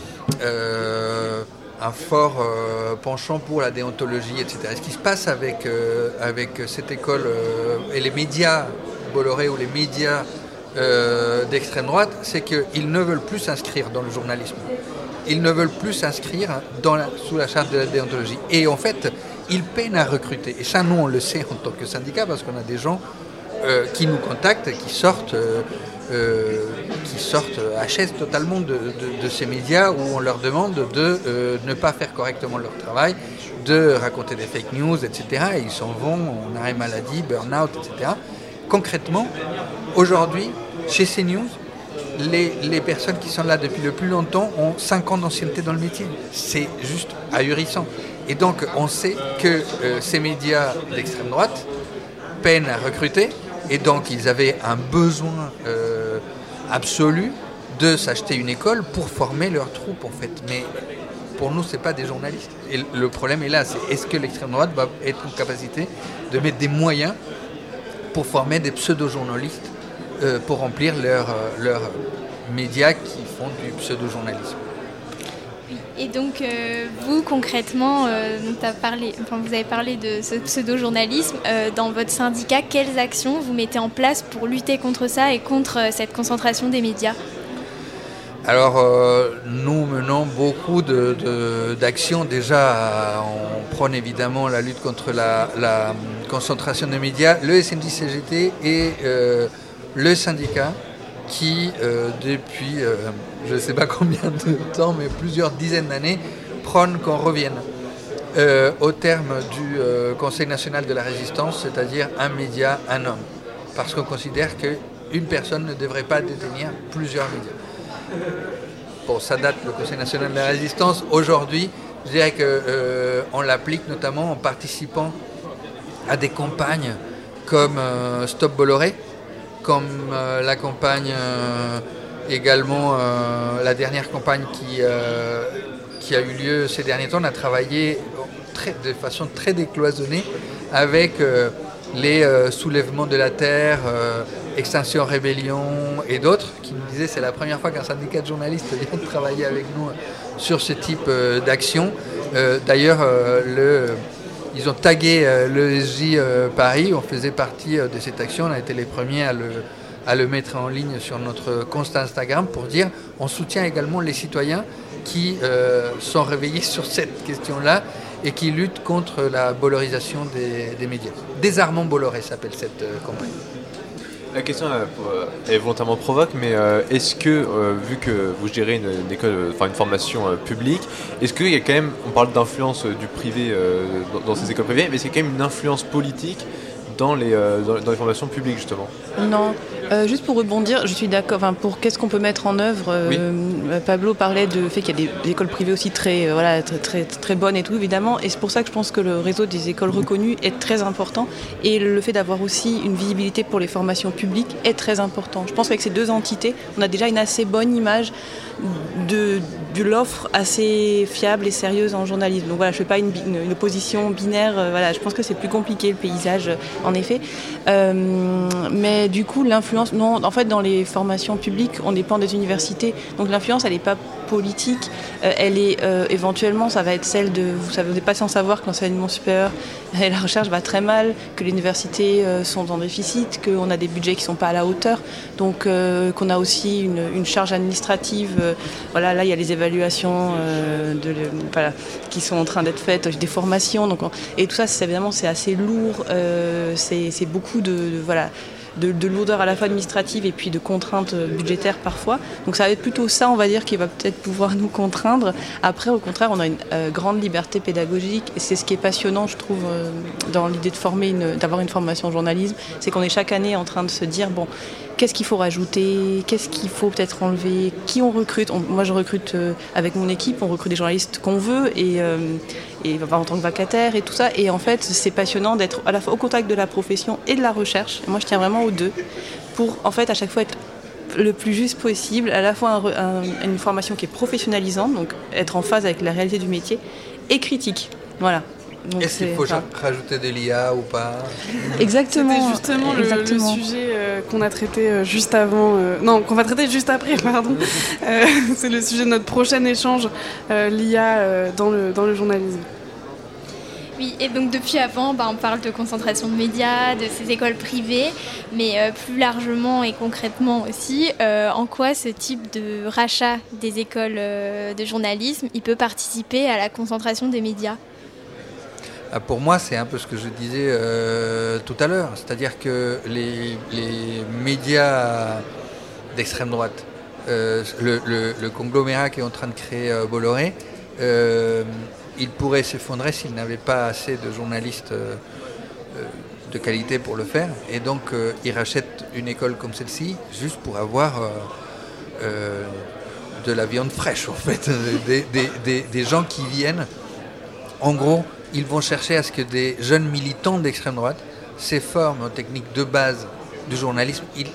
Euh, un fort euh, penchant pour la déontologie, et cetera. Ce qui se passe avec, euh, avec cette école euh, et les médias Bolloré ou les médias euh, d'extrême droite, c'est qu'ils ne veulent plus s'inscrire dans le journalisme. Ils ne veulent plus s'inscrire dans la, sous la charte de la déontologie. Et en fait, ils peinent à recruter. Et ça, nous, on le sait en tant que syndicat, parce qu'on a des gens euh, qui nous contactent, qui sortent... Euh, Euh, qui sortent à chaise totalement de, de, de ces médias où on leur demande de euh, ne pas faire correctement leur travail, de raconter des fake news, et cetera. Et ils s'en vont en arrêt maladie, burn-out, et cetera. Concrètement, aujourd'hui, chez CNews, les, les personnes qui sont là depuis le plus longtemps ont cinq ans d'ancienneté dans le métier. C'est juste ahurissant. Et donc, on sait que euh, ces médias d'extrême droite peinent à recruter. Et donc, ils avaient un besoin euh, absolu de s'acheter une école pour former leurs troupes, en fait. Mais pour nous, ce n'est pas des journalistes. Et le problème est là, c'est est-ce que l'extrême droite va être en capacité de mettre des moyens pour former des pseudo-journalistes euh, pour remplir leurs leur médias qui font du pseudo-journalisme. Et donc, euh, vous, concrètement, euh, t'as parlé, enfin, vous avez parlé de ce pseudo-journalisme. Euh, dans votre syndicat, quelles actions vous mettez en place pour lutter contre ça et contre euh, cette concentration des médias ? Alors, euh, nous menons beaucoup de, de, d'actions. Déjà, on prône évidemment la lutte contre la, la concentration des médias. Le S N J C G T et euh, le syndicat qui, euh, depuis, euh, je ne sais pas combien de temps, mais plusieurs dizaines d'années, prônent qu'on revienne euh, au terme du euh, Conseil national de la résistance, c'est-à-dire un média, un homme. Parce qu'on considère qu'une personne ne devrait pas détenir plusieurs médias. Bon, ça date, le Conseil national de la résistance. Aujourd'hui, je dirais qu'on euh, l'applique notamment en participant à des campagnes comme euh, Stop Bolloré, comme euh, la campagne euh, également, euh, la dernière campagne qui, euh, qui a eu lieu ces derniers temps. On a travaillé très, de façon très décloisonnée avec euh, les euh, soulèvements de la terre, euh, Extinction Rébellion et d'autres, qui nous disaient c'est la première fois qu'un syndicat de journalistes vient de travailler avec nous sur ce type euh, d'action. Euh, d'ailleurs, euh, le... Ils ont tagué euh, l'E S J euh, Paris, on faisait partie euh, de cette action, on a été les premiers à le, à le mettre en ligne sur notre compte Instagram pour dire on soutient également les citoyens qui euh, sont réveillés sur cette question-là et qui luttent contre la bollorisation des, des médias. Désarmement Bolloré s'appelle cette euh, campagne. La question est volontairement provoque, mais euh, est-ce que, euh, vu que vous gérez une, une école, enfin une formation euh, publique, est-ce qu'il y a quand même, on parle d'influence du privé euh, dans, dans ces écoles privées, mais est-ce qu'il y a quand même une influence politique dans les, euh, dans, dans les formations publiques justement? Non, euh, juste pour rebondir, je suis d'accord, enfin, pour qu'est-ce qu'on peut mettre en œuvre, euh, oui. Pablo parlait du fait qu'il y a des, des écoles privées aussi très, euh, voilà, très, très, très bonnes et tout, évidemment, et c'est pour ça que je pense que le réseau des écoles reconnues est très important, et le fait d'avoir aussi une visibilité pour les formations publiques est très important. Je pense qu'avec ces deux entités, on a déjà une assez bonne image de, de l'offre assez fiable et sérieuse en journalisme. Donc voilà, je ne fais pas une, une, une opposition binaire, euh, voilà, je pense que c'est plus compliqué le paysage, euh, en effet. Euh, mais du coup, l'influence, non, en fait, dans les formations publiques, on dépend des universités, donc l'influence, elle n'est pas politique, euh, elle est euh, éventuellement, ça va être celle de, vous savez, vous n'êtes pas sans savoir que l'enseignement supérieur et la recherche va très mal, que les universités euh, sont en déficit, qu'on a des budgets qui ne sont pas à la hauteur, donc euh, qu'on a aussi une, une charge administrative. Euh, voilà, là, il y a les évaluations euh, de, voilà, qui sont en train d'être faites, des formations, donc, et tout ça, c'est, évidemment, c'est assez lourd, euh, c'est, c'est beaucoup de, de voilà. De, de lourdeur à la fois administrative et puis de contraintes budgétaires parfois. Donc ça va être plutôt ça, on va dire, qui va peut-être pouvoir nous contraindre. Après, au contraire, on a une euh, grande liberté pédagogique et c'est ce qui est passionnant, je trouve, euh, dans l'idée de former une, d'avoir une formation en journalisme, c'est qu'on est chaque année en train de se dire, bon, qu'est-ce qu'il faut rajouter, qu'est-ce qu'il faut peut-être enlever, qui on recrute. On, moi, je recrute euh, avec mon équipe, on recrute des journalistes qu'on veut et, euh, et en tant que vacataire et tout ça. Et en fait, c'est passionnant d'être à la fois au contact de la profession et de la recherche. Et moi, je tiens vraiment aux deux pour, en fait, à chaque fois être le plus juste possible, à la fois un, un, une formation qui est professionnalisante, donc être en phase avec la réalité du métier, et critique. Voilà. Donc est-ce qu'il faut enfin, rajouter de l'I A ou pas? Exactement. C'était justement le, Exactement. le sujet euh, qu'on a traité euh, juste avant. Euh, non, qu'on va traiter juste après, pardon. euh, c'est le sujet de notre prochain échange, euh, l'I A euh, dans, le, dans le journalisme. Oui, et donc depuis avant, bah, on parle de concentration de médias, de ces écoles privées, mais euh, plus largement et concrètement aussi, euh, en quoi ce type de rachat des écoles euh, de journalisme, il peut participer à la concentration des médias? Pour moi, c'est un peu ce que je disais euh, tout à l'heure, c'est-à-dire que les, les médias d'extrême droite, euh, le, le, le conglomérat qui est en train de créer euh, Bolloré, euh, il pourrait s'effondrer s'il n'avait pas assez de journalistes euh, de qualité pour le faire, et donc euh, il rachète une école comme celle-ci juste pour avoir euh, euh, de la viande fraîche, en fait, des, des, des, des gens qui viennent, en gros, ils vont chercher à ce que des jeunes militants d'extrême droite se forment aux techniques de base du journalisme. Ils,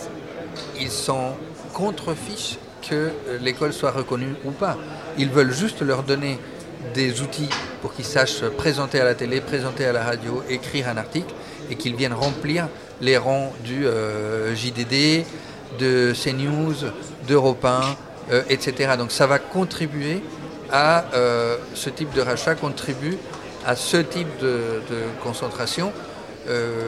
ils s'en contrefichent que l'école soit reconnue ou pas. Ils veulent juste leur donner des outils pour qu'ils sachent présenter à la télé, présenter à la radio, écrire un article et qu'ils viennent remplir les rangs du euh, J D D, de CNews, d'Europe un, euh, et cetera. Donc ça va contribuer à euh, ce type de rachat, contribue à ce type de, de concentration. Euh,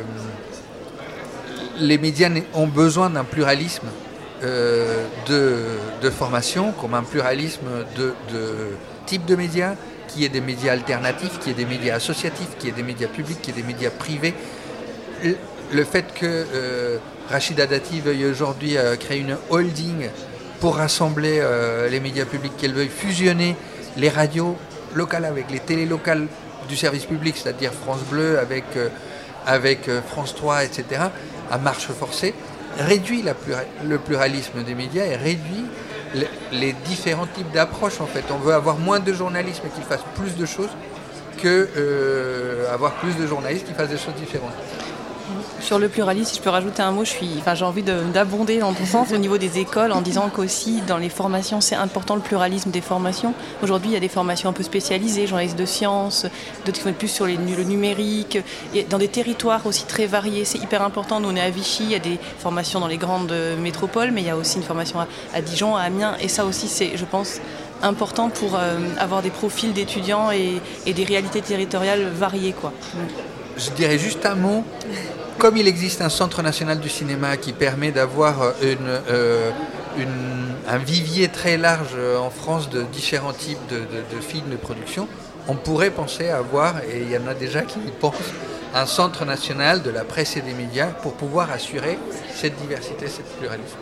les médias ont besoin d'un pluralisme euh, de, de formation, comme un pluralisme de, de type de médias, qui est des médias alternatifs, qui est des médias associatifs, qui est des médias publics, qui est des médias privés. Le, le fait que euh, Rachida Dati veuille aujourd'hui euh, créer une holding pour rassembler euh, les médias publics, qu'elle veuille fusionner les radios locales avec les télés locales du service public, c'est-à-dire France Bleu avec, euh, avec euh, France trois, et cetera, à marche forcée, réduit la plura- le pluralisme des médias et réduit le, les différents types d'approches. En fait, on veut avoir moins de journalisme qui fasse plus de choses que euh, avoir plus de journalistes qui fassent des choses différentes. Sur le pluralisme, si je peux rajouter un mot, je suis, enfin, j'ai envie de, d'abonder dans ton sens au niveau des écoles en disant qu'aussi dans les formations, c'est important le pluralisme des formations. Aujourd'hui, il y a des formations un peu spécialisées, journalistes de sciences, d'autres qui vont être plus sur les, le numérique, et dans des territoires aussi très variés. C'est hyper important. Nous, on est à Vichy, il y a des formations dans les grandes métropoles, mais il y a aussi une formation à, à Dijon, à Amiens, et ça aussi, c'est, je pense, important pour euh, avoir des profils d'étudiants et, et des réalités territoriales variées, quoi. Je dirais juste un mot. Comme il existe un centre national du cinéma qui permet d'avoir une, euh, une, un vivier très large en France de différents types de, de, de films de production, on pourrait penser à avoir, et il y en a déjà qui y pensent, un centre national de la presse et des médias pour pouvoir assurer cette diversité, ce pluralisme.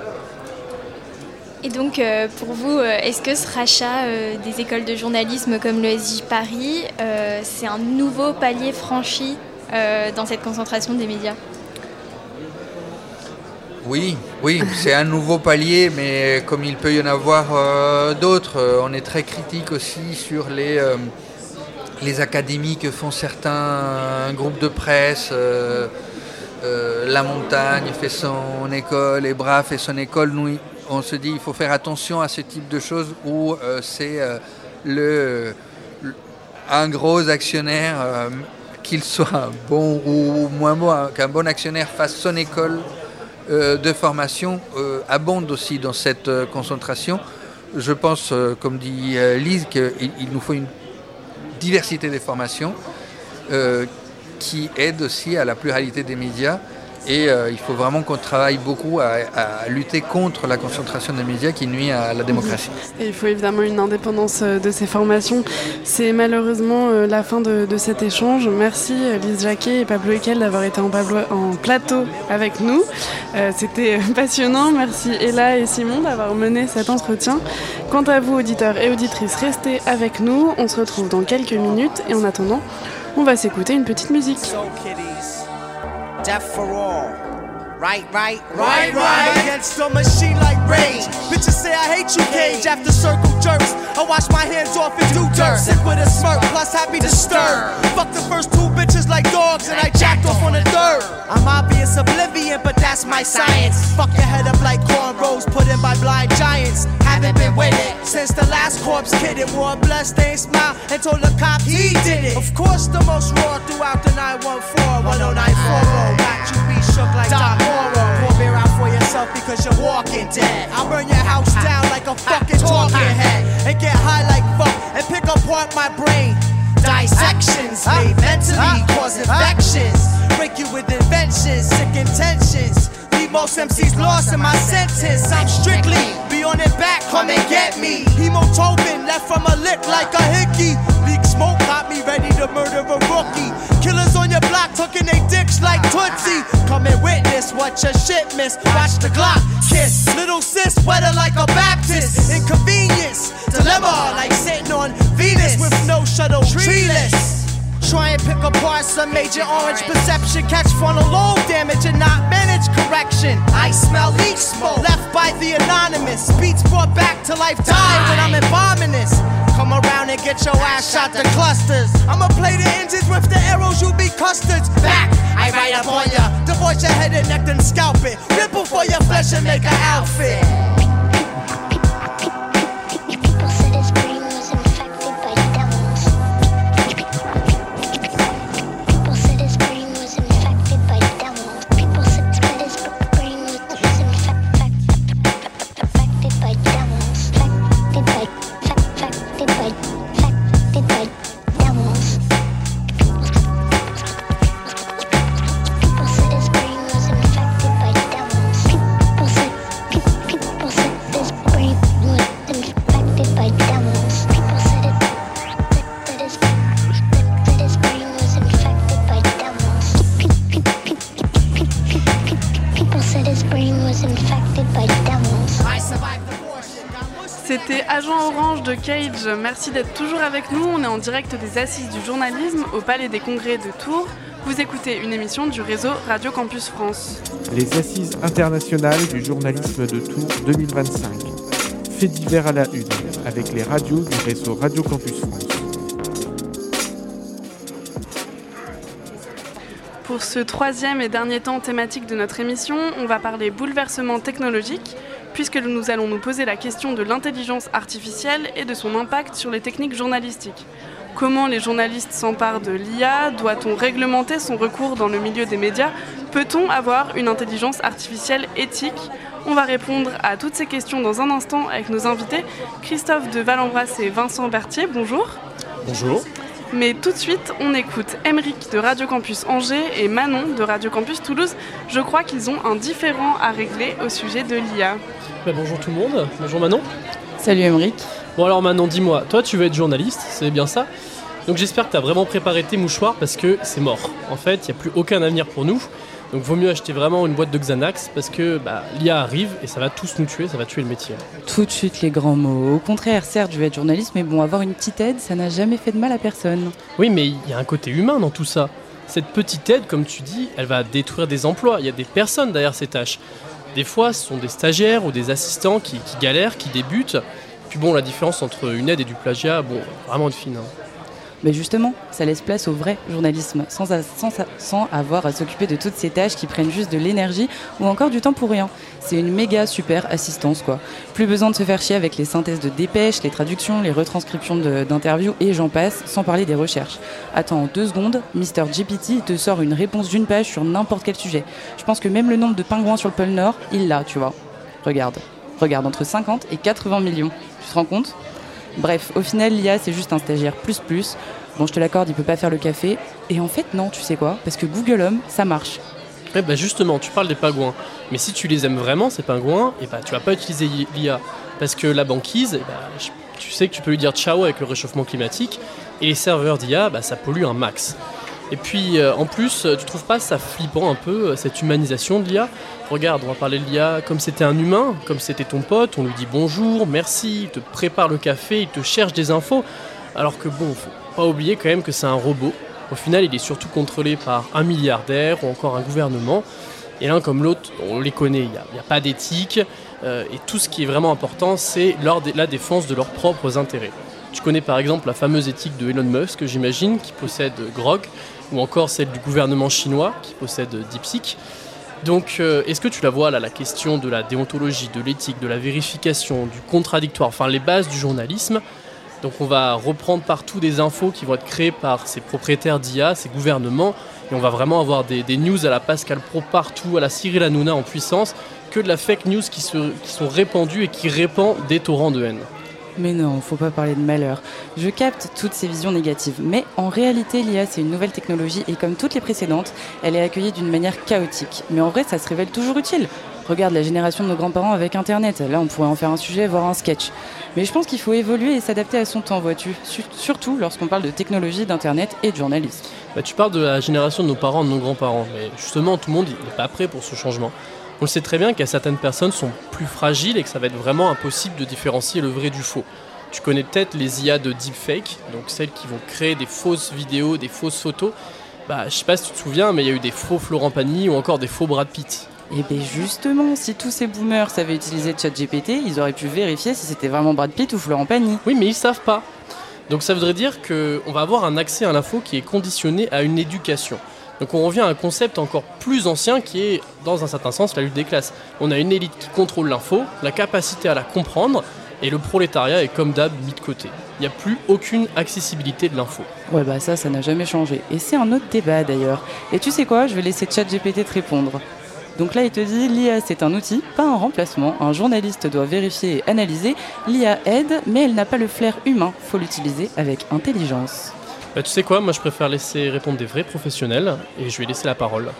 Et donc, euh, pour vous, euh, est-ce que ce rachat euh, des écoles de journalisme comme l'E S J Paris, euh, c'est un nouveau palier franchi euh, dans cette concentration des médias ? Oui, oui, c'est un nouveau palier, mais comme il peut y en avoir euh, d'autres, euh, on est très critique aussi sur les, euh, les académies que font certains groupes de presse. Euh, euh, La Montagne fait son école, Ebra fait son école. Nous, on se dit qu'il faut faire attention à ce type de choses où euh, c'est euh, le, le, un gros actionnaire, euh, qu'il soit bon ou moins bon, qu'un bon actionnaire fasse son école de formation euh, abonde aussi dans cette euh, concentration. Je pense, euh, comme dit euh, Lise, qu'il il nous faut une diversité des formations euh, qui aide aussi à la pluralité des médias. Et euh, il faut vraiment qu'on travaille beaucoup à, à lutter contre la concentration des médias qui nuit à la démocratie. Et il faut évidemment une indépendance de ces formations. C'est malheureusement euh, la fin de, de cet échange. Merci Lise Jacquet et Pablo Eckel d'avoir été en, Pablo, en plateau avec nous. Euh, c'était passionnant. Merci Ella et Simon d'avoir mené cet entretien. Quant à vous, auditeurs et auditrices, restez avec nous. On se retrouve dans quelques minutes et en attendant, on va s'écouter une petite musique. Death for all. Right, right, right, right. I'm against a machine like rage. Bitches say I hate you, Cage. After circle jerks, I wash my hands off and do dirt. Sick with a smirk, plus happy to stir. Fuck the first two bitches like dogs, and I jacked off on the third. I'm obvious oblivion, but that's my science. Fuck your head up like cornrows put in by blind giants. Haven't been with it since the last corpse kid. It wore a bloodstained smile and told the cop he did it. Of course, the most raw throughout the nine one four, one oh nine four oh. Got you be shook like Doc Moro. Pour beer out for yourself because you're walking dead. I'll burn your house down like a fucking talking head. And get high like fuck and pick apart my brain. Dissections made mentally cause infections. Break you with inventions, sick intentions. Leave most M Cs lost in my sentence. I'm strictly be on it back, come and get me. Hemoglobin left from a lick like a hickey. Leak smoke got me ready to murder a rookie. Killers on your block tucking they dicks like Tootsie. Come and witness what your shit miss. Watch the Glock kiss. Little sis wetter like a Baptist. Inconvenience, dilemma like sitting on Venus with no shuttle, treeless. Try and pick apart some major orange perception. Catch frontal lobe damage and not manage correction. I smell leak smoke left by the anonymous. Beats brought back to life die when I'm embalming this. Come around and get your ass shot to clusters. I'ma play the engines with the arrows, you be custards. Back, I ride up on ya. Divorce your head and neck then scalp it. Ripple for your flesh and make an outfit. C'était Agent Orange de Cage. Merci d'être toujours avec nous. On est en direct des Assises du journalisme au Palais des Congrès de Tours. Vous écoutez une émission du réseau Radio Campus France. Les Assises internationales du journalisme de Tours deux mille vingt-cinq. Faits divers à la une, avec les radios du réseau Radio Campus France. Pour ce troisième et dernier temps thématique de notre émission, on va parler bouleversement technologique, puisque nous allons nous poser la question de l'intelligence artificielle et de son impact sur les techniques journalistiques. Comment les journalistes s'emparent de l'I A ? Doit-on réglementer son recours dans le milieu des médias ? Peut-on avoir une intelligence artificielle éthique ? On va répondre à toutes ces questions dans un instant avec nos invités, Christophe de Valembras et Vincent Berthier. Bonjour. Bonjour. Mais tout de suite, on écoute Émeric de Radio Campus Angers et Manon de Radio Campus Toulouse. Je crois qu'ils ont un différend à régler au sujet de l'I A. Bah bonjour tout le monde, bonjour Manon. Salut Émeric. Bon alors Manon, dis-moi, toi tu veux être journaliste, c'est bien ça? Donc j'espère que tu as vraiment préparé tes mouchoirs parce que c'est mort. En fait, il n'y a plus aucun avenir pour nous. Donc vaut mieux acheter vraiment une boîte de Xanax parce que bah, l'I A arrive et ça va tous nous tuer, ça va tuer le métier. Tout de suite les grands mots. Au contraire, certes, je vais être journaliste, mais bon, avoir une petite aide, ça n'a jamais fait de mal à personne. Oui, mais il y a un côté humain dans tout ça. Cette petite aide, comme tu dis, elle va détruire des emplois. Il y a des personnes derrière ces tâches. Des fois, ce sont des stagiaires ou des assistants qui, qui galèrent, qui débutent. Puis bon, la différence entre une aide et du plagiat, bon, vraiment fine. Hein. Mais justement, ça laisse place au vrai journalisme, sans, a, sans, sans avoir à s'occuper de toutes ces tâches qui prennent juste de l'énergie ou encore du temps pour rien. C'est une méga super assistance quoi. Plus besoin de se faire chier avec les synthèses de dépêches, les traductions, les retranscriptions de, d'interviews et j'en passe, sans parler des recherches. Attends deux secondes, mister G P T te sort une réponse d'une page sur n'importe quel sujet. Je pense que même le nombre de pingouins sur le pôle Nord, il l'a, tu vois. Regarde, regarde, entre cinquante et quatre-vingts millions. Tu te rends compte ? Bref, au final, l'I A, c'est juste un stagiaire plus plus. Bon, je te l'accorde, il peut pas faire le café. Et en fait, non, tu sais quoi ? Parce que Google Home, ça marche. Eh bah justement, tu parles des pingouins. Mais si tu les aimes vraiment, ces pingouins, eh bah, tu vas pas utiliser l'I A. Parce que la banquise, eh bah, tu sais que tu peux lui dire ciao avec le réchauffement climatique. Et les serveurs d'I A, bah, ça pollue un max. Et puis, euh, en plus, tu trouves pas ça flippant un peu, cette humanisation de l'I A ? Regarde, on va parler de l'I A comme c'était un humain, comme c'était ton pote, on lui dit bonjour, merci, il te prépare le café, il te cherche des infos. Alors que bon, faut pas oublier quand même que c'est un robot. Au final, il est surtout contrôlé par un milliardaire ou encore un gouvernement. Et l'un comme l'autre, on les connaît, il n'y a, a pas d'éthique. Euh, et tout ce qui est vraiment important, c'est leur, la défense de leurs propres intérêts. Tu connais par exemple la fameuse éthique de Elon Musk, j'imagine, qui possède Grok, ou encore celle du gouvernement chinois, qui possède DeepSeek. Donc, euh, est-ce que tu la vois là, la question de la déontologie, de l'éthique, de la vérification, du contradictoire, enfin les bases du journalisme. Donc on va reprendre partout des infos qui vont être créées par ces propriétaires d'I A, ces gouvernements, et on va vraiment avoir des, des news à la Pascal Pro partout, à la Cyril Hanouna en puissance, que de la fake news qui, se, qui sont répandues et qui répandent des torrents de haine. Mais non, faut pas parler de malheur. Je capte toutes ces visions négatives, mais en réalité, l'I A, c'est une nouvelle technologie et comme toutes les précédentes, elle est accueillie d'une manière chaotique. Mais en vrai, ça se révèle toujours utile. Regarde la génération de nos grands-parents avec Internet. Là, on pourrait en faire un sujet, voire un sketch. Mais je pense qu'il faut évoluer et s'adapter à son temps, vois-tu. Surtout lorsqu'on parle de technologie, d'Internet et de journalisme. Bah, tu parles de la génération de nos parents, de nos grands-parents. Mais justement, tout le monde n'est pas prêt pour ce changement. On le sait très bien qu'il y a certaines personnes qui sont plus fragiles et que ça va être vraiment impossible de différencier le vrai du faux. Tu connais peut-être les I A de deepfake, donc celles qui vont créer des fausses vidéos, des fausses photos. Bah, je sais pas si tu te souviens, mais il y a eu des faux Florent Pagny ou encore des faux Brad Pitt. Et bien justement, si tous ces boomers savaient utiliser ChatGPT, ils auraient pu vérifier si c'était vraiment Brad Pitt ou Florent Pagny. Oui, mais ils savent pas. Donc ça voudrait dire qu'on va avoir un accès à l'info qui est conditionné à une éducation. Donc on revient à un concept encore plus ancien qui est, dans un certain sens, la lutte des classes. On a une élite qui contrôle l'info, la capacité à la comprendre, et le prolétariat est comme d'hab mis de côté. Il n'y a plus aucune accessibilité de l'info. Ouais bah ça, ça n'a jamais changé. Et c'est un autre débat d'ailleurs. Et tu sais quoi, je vais laisser ChatGPT te répondre. Donc là, il te dit, l'I A c'est un outil, pas un remplacement. Un journaliste doit vérifier et analyser. L'I A aide, mais elle n'a pas le flair humain. Faut l'utiliser avec intelligence. Bah, tu sais quoi, moi je préfère laisser répondre des vrais professionnels et je vais laisser la parole.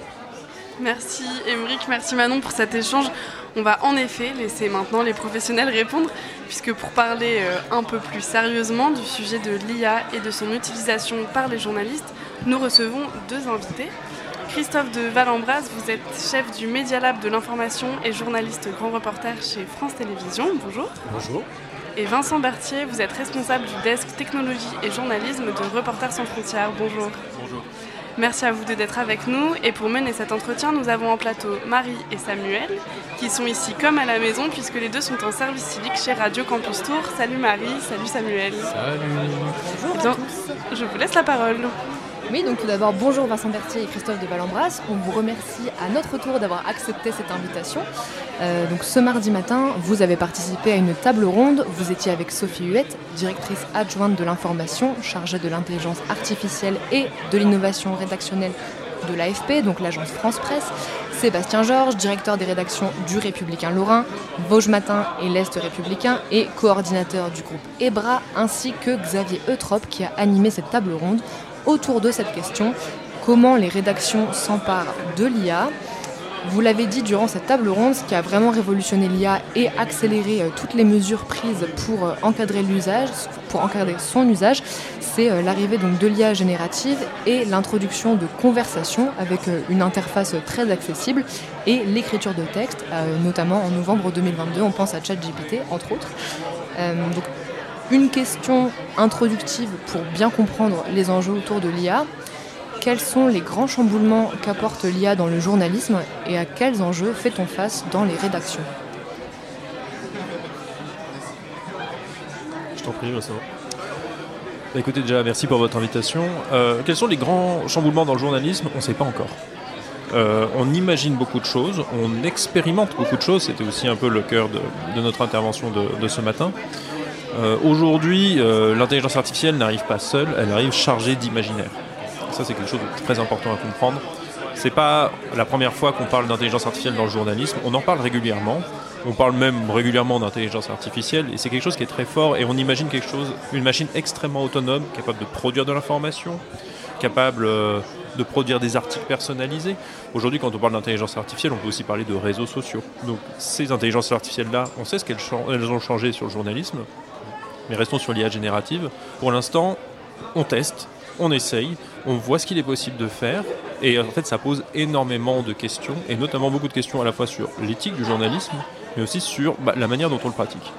Merci Émeric, merci Manon pour cet échange. On va en effet laisser maintenant les professionnels répondre, puisque pour parler euh, un peu plus sérieusement du sujet de l'I A et de son utilisation par les journalistes, nous recevons deux invités. Christophe de Valambras, vous êtes chef du Media Lab de l'information et journaliste grand reporter chez France Télévisions. Bonjour. Bonjour. Et Vincent Berthier, vous êtes responsable du desk technologie et journalisme de Reporters sans frontières. Bonjour. Bonjour. Merci à vous deux d'être avec nous. Et pour mener cet entretien, nous avons en plateau Marie et Samuel, qui sont ici comme à la maison, puisque les deux sont en service civique chez Radio Campus Tours. Salut Marie, salut Samuel. Salut. Bonjour à tous. Je vous laisse la parole. Oui, donc tout d'abord, bonjour Vincent Berthier et Christophe de Valambras. On vous remercie à notre tour d'avoir accepté cette invitation. Euh, donc ce mardi matin, vous avez participé à une table ronde. Vous étiez avec Sophie Huette, directrice adjointe de l'information, chargée de l'intelligence artificielle et de l'innovation rédactionnelle de l'A F P, donc l'agence France Presse, Sébastien Georges, directeur des rédactions du Républicain Lorrain, Vosges Matin et l'Est Républicain et coordinateur du groupe EBRA, ainsi que Xavier Eutrope qui a animé cette table ronde autour de cette question: comment les rédactions s'emparent de l'I A. Vous l'avez dit durant cette table ronde, ce qui a vraiment révolutionné l'I A et accéléré euh, toutes les mesures prises pour euh, encadrer l'usage, pour encadrer son usage, c'est euh, l'arrivée donc de l'I A générative et l'introduction de conversations avec euh, une interface très accessible et l'écriture de texte, euh, notamment en novembre deux mille vingt-deux, on pense à ChatGPT entre autres. Euh, donc, une question introductive pour bien comprendre les enjeux autour de l'I A. Quels sont les grands chamboulements qu'apporte l'I A dans le journalisme et à quels enjeux fait-on face dans les rédactions ? Je t'en prie, Vincent. Bah, écoutez, déjà, merci pour votre invitation. Euh, quels sont les grands chamboulements dans le journalisme ? On ne sait pas encore. Euh, on imagine beaucoup de choses, on expérimente beaucoup de choses, c'était aussi un peu le cœur de, de notre intervention de, de ce matin. Euh, aujourd'hui, euh, l'intelligence artificielle n'arrive pas seule, elle arrive chargée d'imaginaire. Ça, c'est quelque chose de très important à comprendre. C'est pas la première fois qu'on parle d'intelligence artificielle dans le journalisme. On en parle régulièrement. On parle même régulièrement d'intelligence artificielle. Et c'est quelque chose qui est très fort. Et on imagine quelque chose, une machine extrêmement autonome, capable de produire de l'information, capable euh, de produire des articles personnalisés. Aujourd'hui, quand on parle d'intelligence artificielle, on peut aussi parler de réseaux sociaux. Donc, ces intelligences artificielles-là, on sait ce qu'elles elles ont changé sur le journalisme. Mais restons sur l'I A générative. Pour l'instant, on teste. On essaye, on voit ce qu'il est possible de faire et en fait ça pose énormément de questions et notamment beaucoup de questions à la fois sur l'éthique du journalisme mais aussi sur bah, la manière dont on le pratique.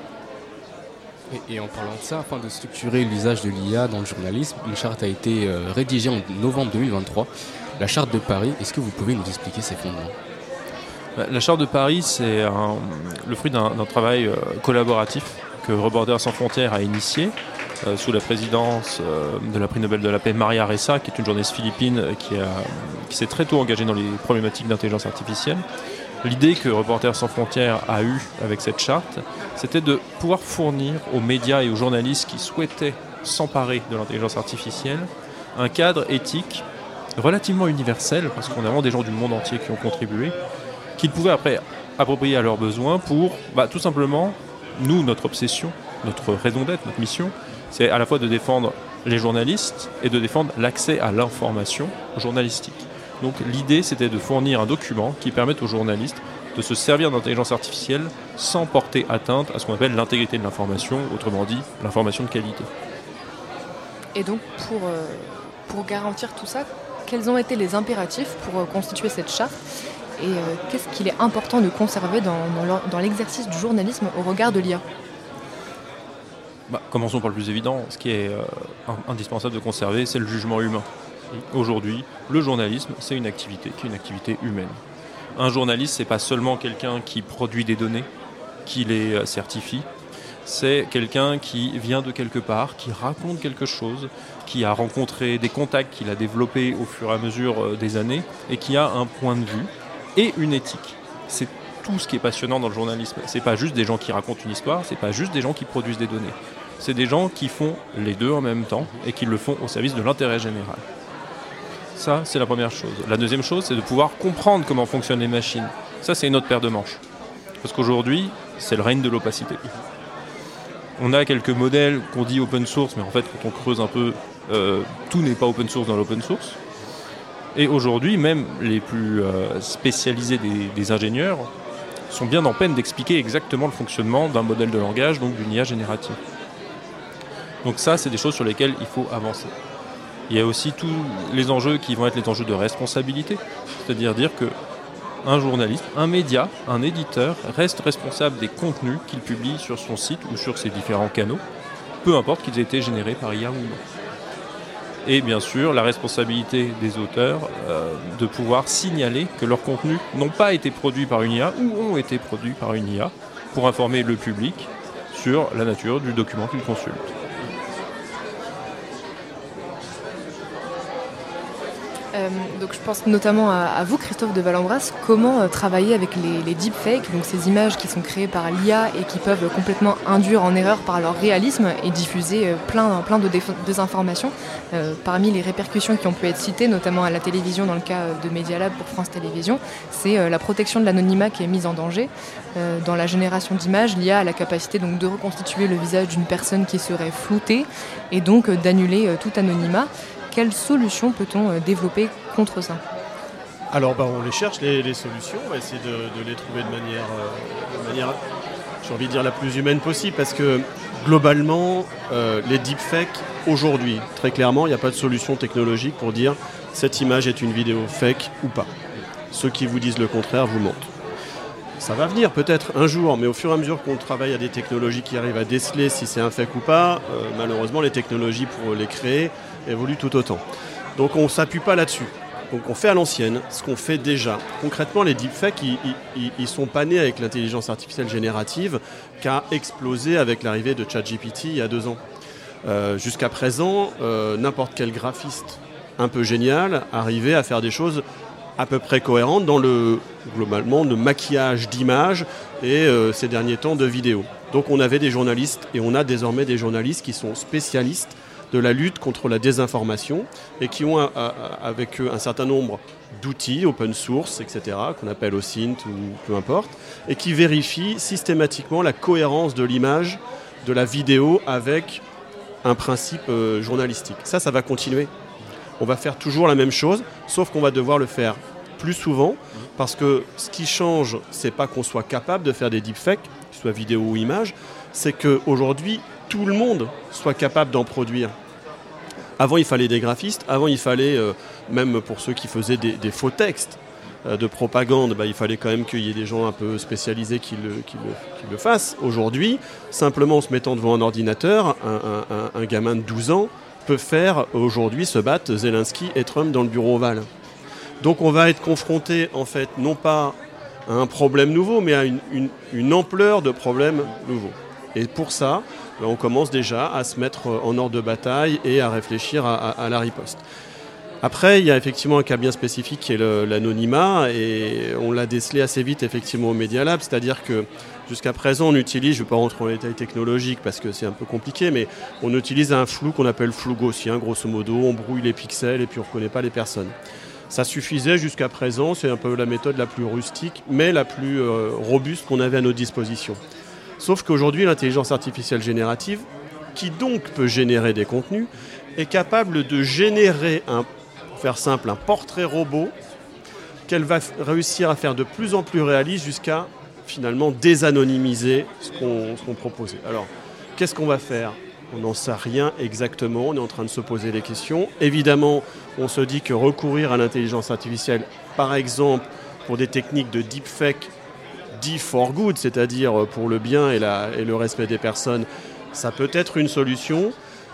Et, et en parlant de ça, afin de structurer l'usage de l'I A dans le journalisme, une charte a été euh, rédigée en novembre deux mille vingt-trois, la charte de Paris. Est-ce que vous pouvez nous expliquer ses fondements ? La charte de Paris, c'est un, le fruit d'un, d'un travail euh, collaboratif que Reporters sans frontières a initié. Euh, sous la présidence euh, de la prix Nobel de la paix Maria Ressa, qui est une journaliste philippine qui, a, qui s'est très tôt engagée dans les problématiques d'intelligence artificielle. L'idée que Reporters sans frontières a eue avec cette charte, c'était de pouvoir fournir aux médias et aux journalistes qui souhaitaient s'emparer de l'intelligence artificielle un cadre éthique relativement universel, parce qu'on a vraiment des gens du monde entier qui ont contribué, qu'ils pouvaient après approprier à leurs besoins pour, bah, tout simplement, nous, notre obsession, notre raison d'être, notre mission, c'est à la fois de défendre les journalistes et de défendre l'accès à l'information journalistique. Donc l'idée, c'était de fournir un document qui permette aux journalistes de se servir d'intelligence artificielle sans porter atteinte à ce qu'on appelle l'intégrité de l'information, autrement dit, l'information de qualité. Et donc, pour, euh, pour garantir tout ça, quels ont été les impératifs pour euh, constituer cette charte et euh, qu'est-ce qu'il est important de conserver dans, dans, dans l'exercice du journalisme au regard de l'I A ? Bah, commençons par le plus évident. Ce qui est euh, indispensable de conserver, c'est le jugement humain. Aujourd'hui, le journalisme, c'est une activité qui est une activité humaine. Un journaliste, c'est pas seulement quelqu'un qui produit des données, qui les certifie. C'est quelqu'un qui vient de quelque part, qui raconte quelque chose, qui a rencontré des contacts qu'il a développés au fur et à mesure des années et qui a un point de vue et une éthique. C'est tout ce qui est passionnant dans le journalisme. C'est pas juste des gens qui racontent une histoire, c'est pas juste des gens qui produisent des données. C'est des gens qui font les deux en même temps et qui le font au service de l'intérêt général. Ça, c'est la première chose. La deuxième chose, c'est de pouvoir comprendre comment fonctionnent les machines. Ça, c'est une autre paire de manches. Parce qu'aujourd'hui, c'est le règne de l'opacité. On a quelques modèles qu'on dit open source, mais en fait, quand on creuse un peu, euh, tout n'est pas open source dans l'open source. Et aujourd'hui, même les plus euh, spécialisés des, des ingénieurs sont bien en peine d'expliquer exactement le fonctionnement d'un modèle de langage, donc d'une I A générative. Donc ça, c'est des choses sur lesquelles il faut avancer. Il y a aussi tous les enjeux qui vont être les enjeux de responsabilité, c'est-à-dire dire que un journaliste, un média, un éditeur reste responsable des contenus qu'il publie sur son site ou sur ses différents canaux, peu importe qu'ils aient été générés par I A ou non. Et bien sûr, la responsabilité des auteurs euh, de pouvoir signaler que leurs contenus n'ont pas été produits par une I A ou ont été produits par une I A pour informer le public sur la nature du document qu'ils consultent. Euh, donc je pense notamment à, à vous, Christophe de Valembras, comment euh, travailler avec les, les deepfakes, donc ces images qui sont créées par l'I A et qui peuvent complètement induire en erreur par leur réalisme et diffuser euh, plein, plein de déf- désinformations. Euh, parmi les répercussions qui ont pu être citées, notamment à la télévision dans le cas de Media Lab pour France Télévisions, c'est euh, la protection de l'anonymat qui est mise en danger. Euh, dans la génération d'images, l'I A a la capacité donc, de reconstituer le visage d'une personne qui serait floutée et donc euh, d'annuler euh, tout anonymat. Quelles solutions peut-on euh, développer contre ça ? Alors bah, on les cherche, les, les solutions, on va essayer de, de les trouver de manière, euh, de manière, j'ai envie de dire, la plus humaine possible, parce que globalement, euh, les deepfakes, aujourd'hui, très clairement, il n'y a pas de solution technologique pour dire cette image est une vidéo fake ou pas. Ceux qui vous disent le contraire vous mentent. Ça va venir peut-être un jour, mais au fur et à mesure qu'on travaille à des technologies qui arrivent à déceler si c'est un fake ou pas, euh, malheureusement les technologies pour les créer évoluent tout autant. Donc on ne s'appuie pas là-dessus. Donc on fait à l'ancienne ce qu'on fait déjà. Concrètement, les deepfakes, ils ne sont pas nés avec l'intelligence artificielle générative qui a explosé avec l'arrivée de ChatGPT il y a deux ans. Euh, jusqu'à présent, euh, n'importe quel graphiste un peu génial arrivait à faire des choses à peu près cohérentes dans le, globalement, le maquillage d'images et euh, ces derniers temps de vidéos. Donc on avait des journalistes et on a désormais des journalistes qui sont spécialistes de la lutte contre la désinformation et qui ont a, a, avec eux un certain nombre d'outils open source, et cetera, qu'on appelle O S I N T ou peu importe, et qui vérifient systématiquement la cohérence de l'image, de la vidéo avec un principe euh, journalistique. Ça, ça va continuer. On va faire toujours la même chose, sauf qu'on va devoir le faire plus souvent, parce que ce qui change, c'est pas qu'on soit capable de faire des deepfakes, que ce soit vidéo ou image, c'est qu'aujourd'hui, tout le monde soit capable d'en produire. Avant, il fallait des graphistes. Avant, il fallait, euh, même pour ceux qui faisaient des, des faux textes euh, de propagande, bah, il fallait quand même qu'il y ait des gens un peu spécialisés qui le, qui le, qui le fassent. Aujourd'hui, simplement en se mettant devant un ordinateur, un, un, un gamin de douze ans peut faire, aujourd'hui, se battre Zelensky et Trump dans le bureau ovale. Donc on va être confronté, en fait, non pas à un problème nouveau, mais à une, une, une ampleur de problèmes nouveaux. Et pour ça, on commence déjà à se mettre en ordre de bataille et à réfléchir à, à, à la riposte. Après, il y a effectivement un cas bien spécifique qui est le, l'anonymat, et on l'a décelé assez vite effectivement au Media Lab, c'est-à-dire que jusqu'à présent on utilise, je ne vais pas rentrer dans les détails technologiques parce que c'est un peu compliqué, mais on utilise un flou qu'on appelle flou gaussien, grosso modo, on brouille les pixels et puis on ne reconnaît pas les personnes. Ça suffisait jusqu'à présent, c'est un peu la méthode la plus rustique, mais la plus euh, robuste qu'on avait à notre disposition. Sauf qu'aujourd'hui, l'intelligence artificielle générative, qui donc peut générer des contenus, est capable de générer, un, pour faire simple, un portrait robot qu'elle va f- réussir à faire de plus en plus réaliste jusqu'à finalement désanonymiser ce qu'on, ce qu'on proposait. Alors, qu'est-ce qu'on va faire ? On n'en sait rien exactement, on est en train de se poser des questions. Évidemment, on se dit que recourir à l'intelligence artificielle, par exemple, pour des techniques de deepfake, dit for good, c'est-à-dire pour le bien et, la, et le respect des personnes, ça peut être une solution.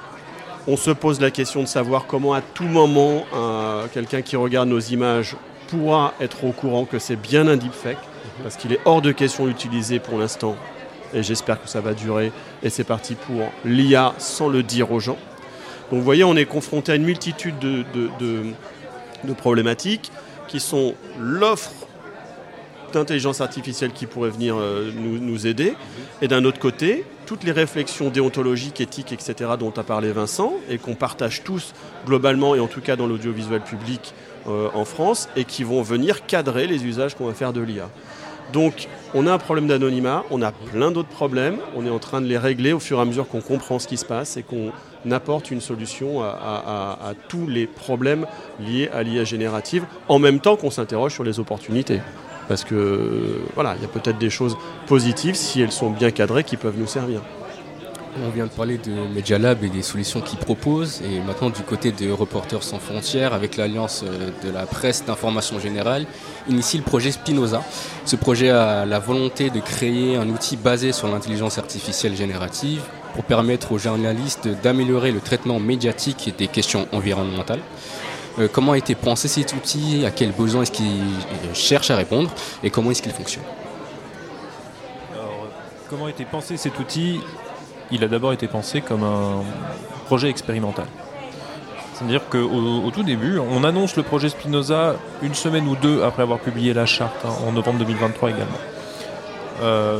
On se pose la question de savoir comment à tout moment euh, quelqu'un qui regarde nos images pourra être au courant que c'est bien un deepfake, parce qu'il est hors de question d'utiliser pour l'instant, et j'espère que ça va durer, et c'est parti pour l'I A sans le dire aux gens. Donc vous voyez, on est confronté à une multitude de, de, de, de problématiques qui sont l'offre d'intelligence artificielle qui pourrait venir euh, nous, nous aider, et d'un autre côté, toutes les réflexions déontologiques, éthiques, et cetera dont a parlé Vincent, et qu'on partage tous globalement, et en tout cas dans l'audiovisuel public euh, en France, et qui vont venir cadrer les usages qu'on va faire de l'I A. Donc, on a un problème d'anonymat, on a plein d'autres problèmes, on est en train de les régler au fur et à mesure qu'on comprend ce qui se passe et qu'on apporte une solution à, à, à, à tous les problèmes liés à l'I A générative, en même temps qu'on s'interroge sur les opportunités. Parce que, voilà, il y a peut-être des choses positives, si elles sont bien cadrées, qui peuvent nous servir. On vient de parler de Media Lab et des solutions qu'ils proposent, et maintenant du côté de Reporters sans frontières, avec l'Alliance de la presse d'information générale, initie le projet Spinoza. Ce projet a la volonté de créer un outil basé sur l'intelligence artificielle générative pour permettre aux journalistes d'améliorer le traitement médiatique des questions environnementales. Euh, comment a été pensé cet outil ? À quels besoins est-ce qu'il cherche à répondre ? Et comment est-ce qu'il fonctionne ? Alors, comment a été pensé cet outil ? Il a d'abord été pensé comme un projet expérimental. C'est-à-dire qu'au au tout début, on annonce le projet Spinoza une semaine ou deux après avoir publié la charte, hein, en novembre deux mille vingt-trois également. Euh,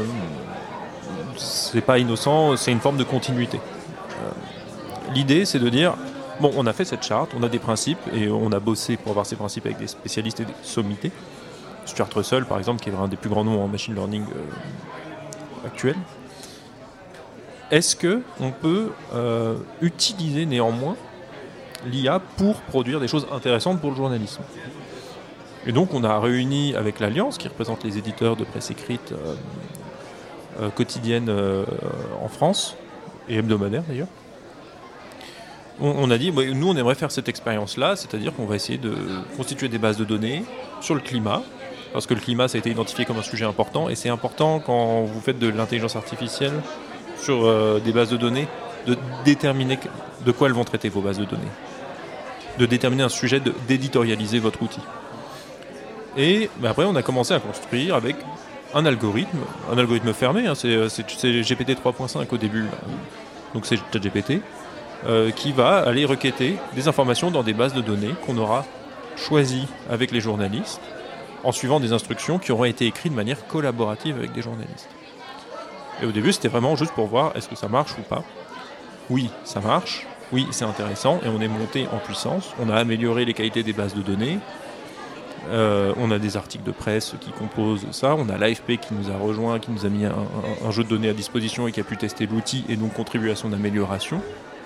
c'est pas innocent, c'est une forme de continuité. Euh, l'idée, c'est de dire, bon, on a fait cette charte, on a des principes, et on a bossé pour avoir ces principes avec des spécialistes et des sommités. Stuart Russell, par exemple, qui est un des plus grands noms en machine learning euh, actuel. Est-ce qu'on peut euh, utiliser néanmoins l'I A pour produire des choses intéressantes pour le journalisme? Et donc on a réuni avec l'Alliance, qui représente les éditeurs de presse écrite euh, euh, quotidienne euh, en France, et hebdomadaire d'ailleurs, on, on a dit, bah, nous on aimerait faire cette expérience-là, c'est-à-dire qu'on va essayer de constituer des bases de données sur le climat, parce que le climat ça a été identifié comme un sujet important, et c'est important quand vous faites de l'intelligence artificielle sur euh, des bases de données, de déterminer de quoi elles vont traiter vos bases de données, de déterminer un sujet, de, d'éditorialiser votre outil. Et bah, après on a commencé à construire avec un algorithme, un algorithme fermé, hein, c'est, c'est, c'est G P T trois point cinq au début, là. Donc c'est ChatGPT, euh, qui va aller requêter des informations dans des bases de données qu'on aura choisies avec les journalistes, en suivant des instructions qui auront été écrites de manière collaborative avec des journalistes. Et au début, c'était vraiment juste pour voir est-ce que ça marche ou pas. Oui, ça marche. Oui, c'est intéressant. Et on est monté en puissance. On a amélioré les qualités des bases de données. Euh, on a des articles de presse qui composent ça. On a l'A F P qui nous a rejoint, qui nous a mis un, un, un jeu de données à disposition et qui a pu tester l'outil et donc contribuer à son amélioration.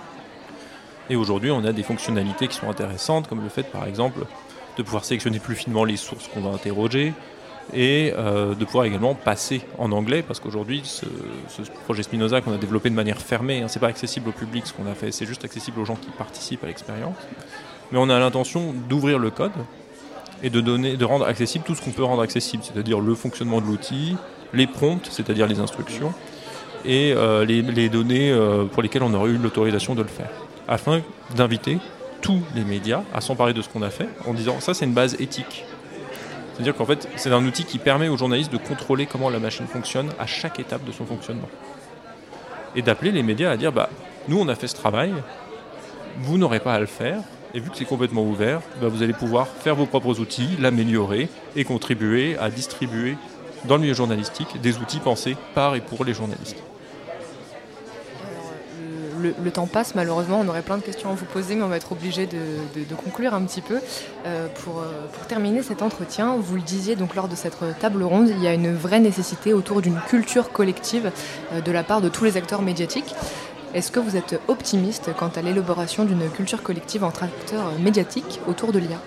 Et aujourd'hui, on a des fonctionnalités qui sont intéressantes, comme le fait, par exemple, de pouvoir sélectionner plus finement les sources qu'on va interroger, et euh, de pouvoir également passer en anglais, parce qu'aujourd'hui, ce, ce projet Spinoza qu'on a développé de manière fermée, hein, c'est pas accessible au public ce qu'on a fait, c'est juste accessible aux gens qui participent à l'expérience. Mais on a l'intention d'ouvrir le code et de, donner, de rendre accessible tout ce qu'on peut rendre accessible, c'est-à-dire le fonctionnement de l'outil, les prompts, c'est-à-dire les instructions, et euh, les, les données euh, pour lesquelles on aurait eu l'autorisation de le faire, afin d'inviter tous les médias à s'emparer de ce qu'on a fait, en disant ça c'est une base éthique. C'est-à-dire qu'en fait, c'est un outil qui permet aux journalistes de contrôler comment la machine fonctionne à chaque étape de son fonctionnement. Et d'appeler les médias à dire, bah, nous on a fait ce travail, vous n'aurez pas à le faire, et vu que c'est complètement ouvert, bah, vous allez pouvoir faire vos propres outils, l'améliorer, et contribuer à distribuer dans le milieu journalistique des outils pensés par et pour les journalistes. Le, le temps passe, malheureusement, on aurait plein de questions à vous poser, mais on va être obligé de, de, de conclure un petit peu. Euh, pour, pour terminer cet entretien, vous le disiez, donc lors de cette table ronde, il y a une vraie nécessité autour d'une culture collective euh, de la part de tous les acteurs médiatiques. Est-ce que vous êtes optimiste quant à l'élaboration d'une culture collective entre acteurs médiatiques autour de l'I A ?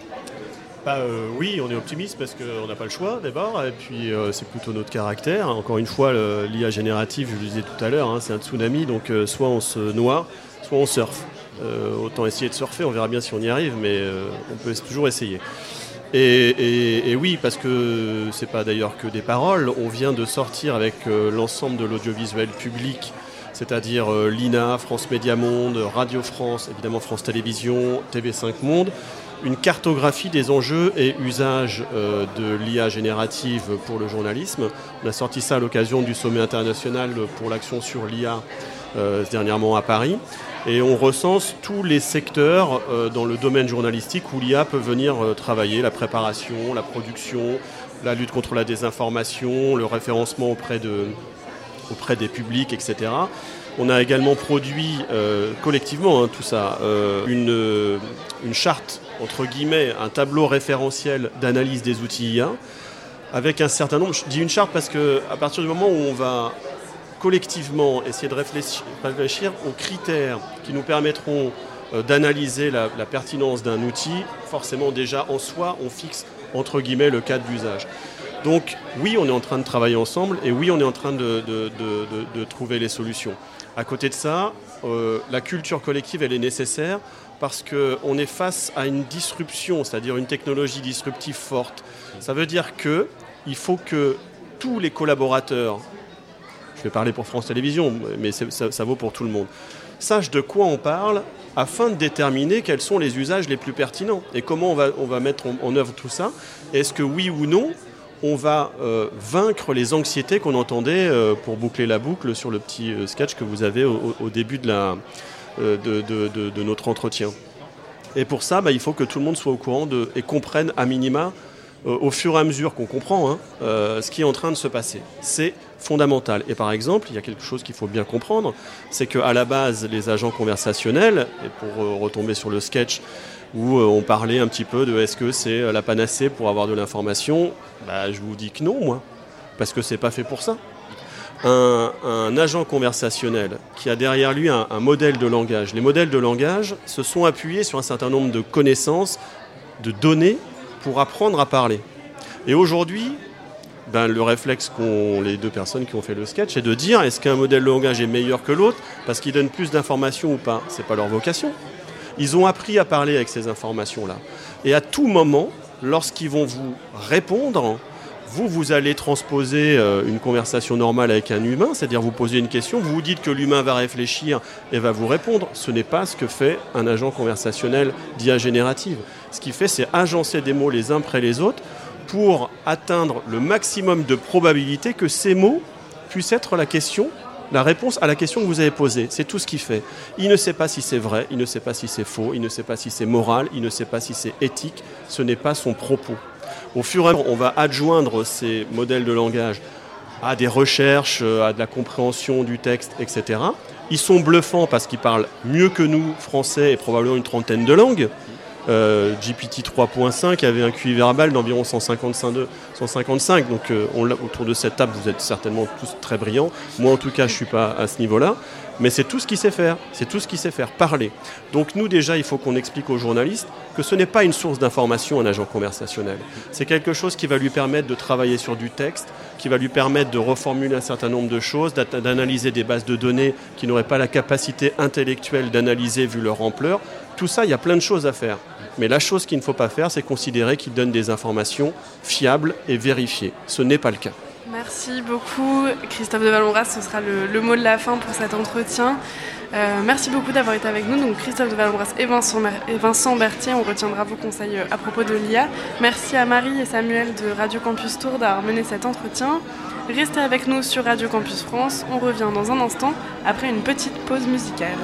Bah, euh, oui, on est optimiste parce qu'on n'a pas le choix d'abord, et puis euh, c'est plutôt notre caractère. Encore une fois, le, l'I A générative, je le disais tout à l'heure, hein, c'est un tsunami, donc euh, soit on se noie, soit on surfe. Euh, autant essayer de surfer, on verra bien si on y arrive, mais euh, on peut toujours essayer. Et, et, et oui, parce que c'est pas d'ailleurs que des paroles, on vient de sortir avec euh, l'ensemble de l'audiovisuel public, c'est-à-dire euh, l'I N A, France Média Monde, Radio France, évidemment France Télévisions, T V cinq Monde, une cartographie des enjeux et usages euh, de l'I A générative pour le journalisme. On a sorti ça à l'occasion du sommet international pour l'action sur l'I A euh, dernièrement à Paris. Et on recense tous les secteurs euh, dans le domaine journalistique où l'I A peut venir euh, travailler, la préparation, la production, la lutte contre la désinformation, le référencement auprès, de, auprès des publics, et cetera. On a également produit euh, collectivement hein, tout ça, euh, une, une charte, entre guillemets, un tableau référentiel d'analyse des outils I A, avec un certain nombre, je dis une charte parce qu'à partir du moment où on va collectivement essayer de réfléchir, réfléchir aux critères qui nous permettront euh, d'analyser la, la pertinence d'un outil, forcément déjà en soi, on fixe entre guillemets le cadre d'usage. Donc oui, on est en train de travailler ensemble et oui, on est en train de, de, de, de, de trouver les solutions. À côté de ça, euh, la culture collective, elle est nécessaire parce qu'on est face à une disruption, c'est-à-dire une technologie disruptive forte. Ça veut dire qu'il faut que tous les collaborateurs, je vais parler pour France Télévisions, mais ça, ça vaut pour tout le monde, sachent de quoi on parle afin de déterminer quels sont les usages les plus pertinents et comment on va, on va mettre en, en œuvre tout ça. Est-ce que oui ou non, on va euh, vaincre les anxiétés qu'on entendait euh, pour boucler la boucle sur le petit euh, sketch que vous avez au, au début de, la, euh, de, de, de, de notre entretien. Et pour ça, bah, il faut que tout le monde soit au courant de, et comprenne à minima, euh, au fur et à mesure qu'on comprend, hein, euh, ce qui est en train de se passer. C'est fondamental. Et par exemple, il y a quelque chose qu'il faut bien comprendre, c'est qu'à la base, les agents conversationnels, et pour euh, retomber sur le sketch où euh, on parlait un petit peu de est-ce que c'est la panacée pour avoir de l'information, bah, je vous dis que non, moi, parce que c'est pas fait pour ça. Un, un agent conversationnel qui a derrière lui un, un modèle de langage. Les modèles de langage se sont appuyés sur un certain nombre de connaissances, de données pour apprendre à parler. Et aujourd'hui, ben, le réflexe qu'ont les deux personnes qui ont fait le sketch est de dire est-ce qu'un modèle de langage est meilleur que l'autre parce qu'il donne plus d'informations ou pas. C'est pas leur vocation. Ils ont appris à parler avec ces informations-là. Et à tout moment, lorsqu'ils vont vous répondre, vous, vous allez transposer une conversation normale avec un humain, c'est-à-dire vous posez une question, vous vous dites que l'humain va réfléchir et va vous répondre. Ce n'est pas ce que fait un agent conversationnel d'I A générative. Ce qu'il fait, c'est agencer des mots les uns après les autres pour atteindre le maximum de probabilité que ces mots puissent être la question, la réponse à la question que vous avez posée. C'est tout ce qu'il fait. Il ne sait pas si c'est vrai, il ne sait pas si c'est faux, il ne sait pas si c'est moral, il ne sait pas si c'est éthique. Ce n'est pas son propos. Au fur et à mesure, on va adjoindre ces modèles de langage à des recherches, à de la compréhension du texte, et cetera. Ils sont bluffants parce qu'ils parlent mieux que nous, français, et probablement une trentaine de langues. Euh, G P T trois point cinq avait un Q I verbal d'environ cent cinquante-cinq, donc euh, on, autour de cette table, vous êtes certainement tous très brillants. Moi, en tout cas, je ne suis pas à ce niveau-là. Mais c'est tout ce qu'il sait faire, c'est tout ce qu'il sait faire, parler. Donc nous, déjà, il faut qu'on explique aux journalistes que ce n'est pas une source d'information, un agent conversationnel. C'est quelque chose qui va lui permettre de travailler sur du texte, qui va lui permettre de reformuler un certain nombre de choses, d'analyser des bases de données qui n'auraient pas la capacité intellectuelle d'analyser vu leur ampleur. Tout ça, il y a plein de choses à faire. Mais la chose qu'il ne faut pas faire, c'est considérer qu'il donne des informations fiables et vérifiées. Ce n'est pas le cas. Merci beaucoup Christophe de Valombras, ce sera le, le mot de la fin pour cet entretien. Euh, merci beaucoup d'avoir été avec nous. Donc Christophe de Valombras et Vincent, et Vincent Berthier, on retiendra vos conseils à propos de l'I A. Merci à Marie et Samuel de Radio Campus Tours d'avoir mené cet entretien. Restez avec nous sur Radio Campus France, on revient dans un instant après une petite pause musicale.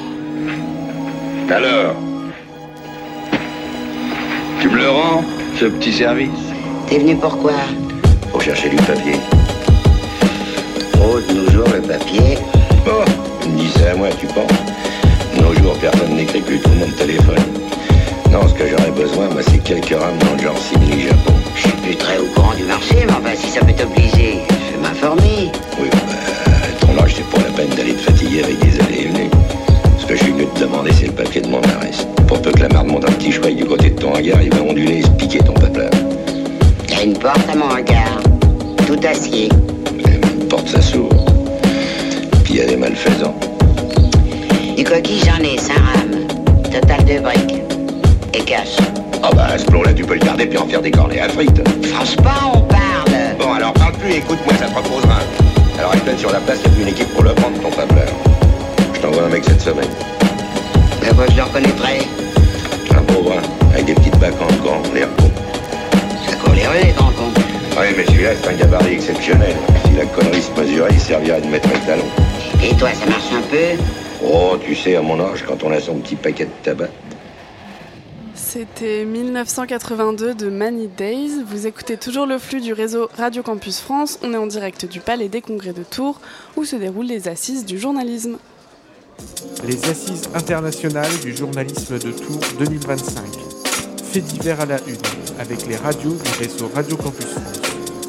Alors, tu me le rends, ce petit service? T'es venu pourquoi? Pour chercher du papier. Oh, de nos jours, le papier. Oh, tu me dis ça à moi, tu penses? De nos jours, personne n'écrit plus, tout le monde téléphone. Non, ce que j'aurais besoin, moi, c'est quelques rames dans le genre simili-Japon. Je suis plus très au courant du marché, mais enfin, si ça peut t'obliger, je vais m'informer. Oui, bah, ton âge, c'est pas la peine d'aller te fatiguer avec des allées et venues. Ce que je suis venu te demander, c'est le papier de mon arrest. Pour peu que la marde monte un petit chouette du côté de ton hangar, il va onduler et se piquer ton peuplard. Il y a une porte à mon hangar, tout acier. Une porte, ça s'ouvre. Puis il y a des malfaisants. Du coquille, j'en ai cinq rames. Total de briques. Et cash. Ah bah, ce plomb-là, tu peux le garder puis en faire des cornets à frites. Franchement, on parle. Bon, alors parle plus et écoute-moi, ça te reposera. Alors, avec peine sur la place, il n'y a plus une équipe pour le prendre, ton peuplard. Je t'envoie un mec cette semaine. Mais moi, je le reconnaîtrais. Un pauvre, hein, avec des petites vacances grands, l'air con. Ça court les rues, les grands cons. Oui, mais celui-là, c'est un gabarit exceptionnel. Si la connerie se mesurait, il servirait de mettre un talon. Et toi, ça marche un peu? Oh, tu sais, à mon âge, quand on a son petit paquet de tabac. C'était dix-neuf cent quatre-vingt-deux de Many Days. Vous écoutez toujours le flux du réseau Radio Campus France. On est en direct du Palais des Congrès de Tours, où se déroulent les assises du journalisme. Les assises internationales du journalisme de Tours deux mille vingt-cinq. Faits divers à la une, avec les radios du réseau Radio Campus France.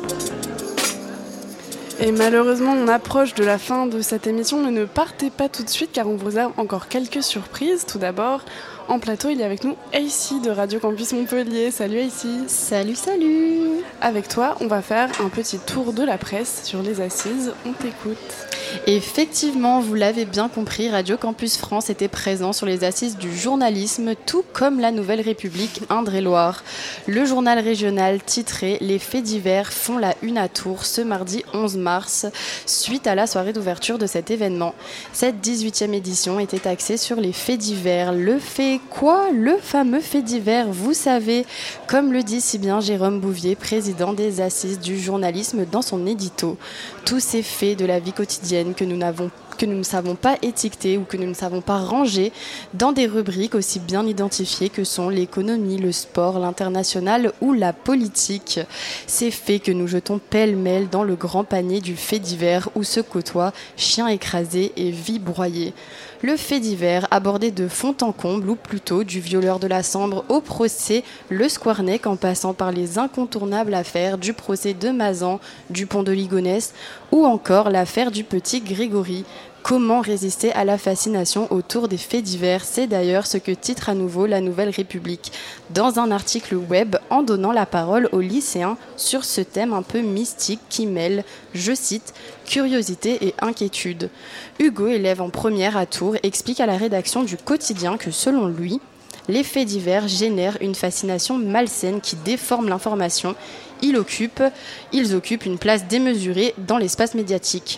Et malheureusement, on approche de la fin de cette émission, mais ne partez pas tout de suite car on vous a encore quelques surprises. Tout d'abord, en plateau, il y a avec nous Aïssi de Radio Campus Montpellier. Salut Aïssi. Salut, salut. Avec toi, on va faire un petit tour de la presse sur les assises. On t'écoute. Effectivement, vous l'avez bien compris, Radio Campus France était présent sur les assises du journalisme, tout comme la Nouvelle République Indre-et-Loire. Le journal régional titré « Les faits divers font la une à Tours » ce mardi onze mars, suite à la soirée d'ouverture de cet événement. Cette dix-huitième édition était axée sur les faits divers. Le fait quoi? Le fameux fait divers, vous savez, comme le dit si bien Jérôme Bouvier, président des assises du journalisme dans son édito. Tous ces faits de la vie quotidienne que nous n'avons que nous ne savons pas étiqueter ou que nous ne savons pas ranger dans des rubriques aussi bien identifiées que sont l'économie, le sport, l'international ou la politique. Ces faits que nous jetons pêle-mêle dans le grand panier du fait divers où se côtoient chiens écrasés et vies broyées. Le fait divers abordé de fond en comble, ou plutôt du violeur de la Sambre au procès Le Squarnec, en passant par les incontournables affaires du procès de Mazan, du pont de Ligonnès ou encore l'affaire du petit Grégory. Comment résister à la fascination autour des faits divers? C'est d'ailleurs ce que titre à nouveau La Nouvelle République, dans un article web en donnant la parole aux lycéens sur ce thème un peu mystique qui mêle, je cite, curiosité et inquiétude. Hugo, élève en première à Tours, explique à la rédaction du Quotidien que selon lui, les faits divers génèrent une fascination malsaine qui déforme l'information. Ils occupent, ils occupent une place démesurée dans l'espace médiatique.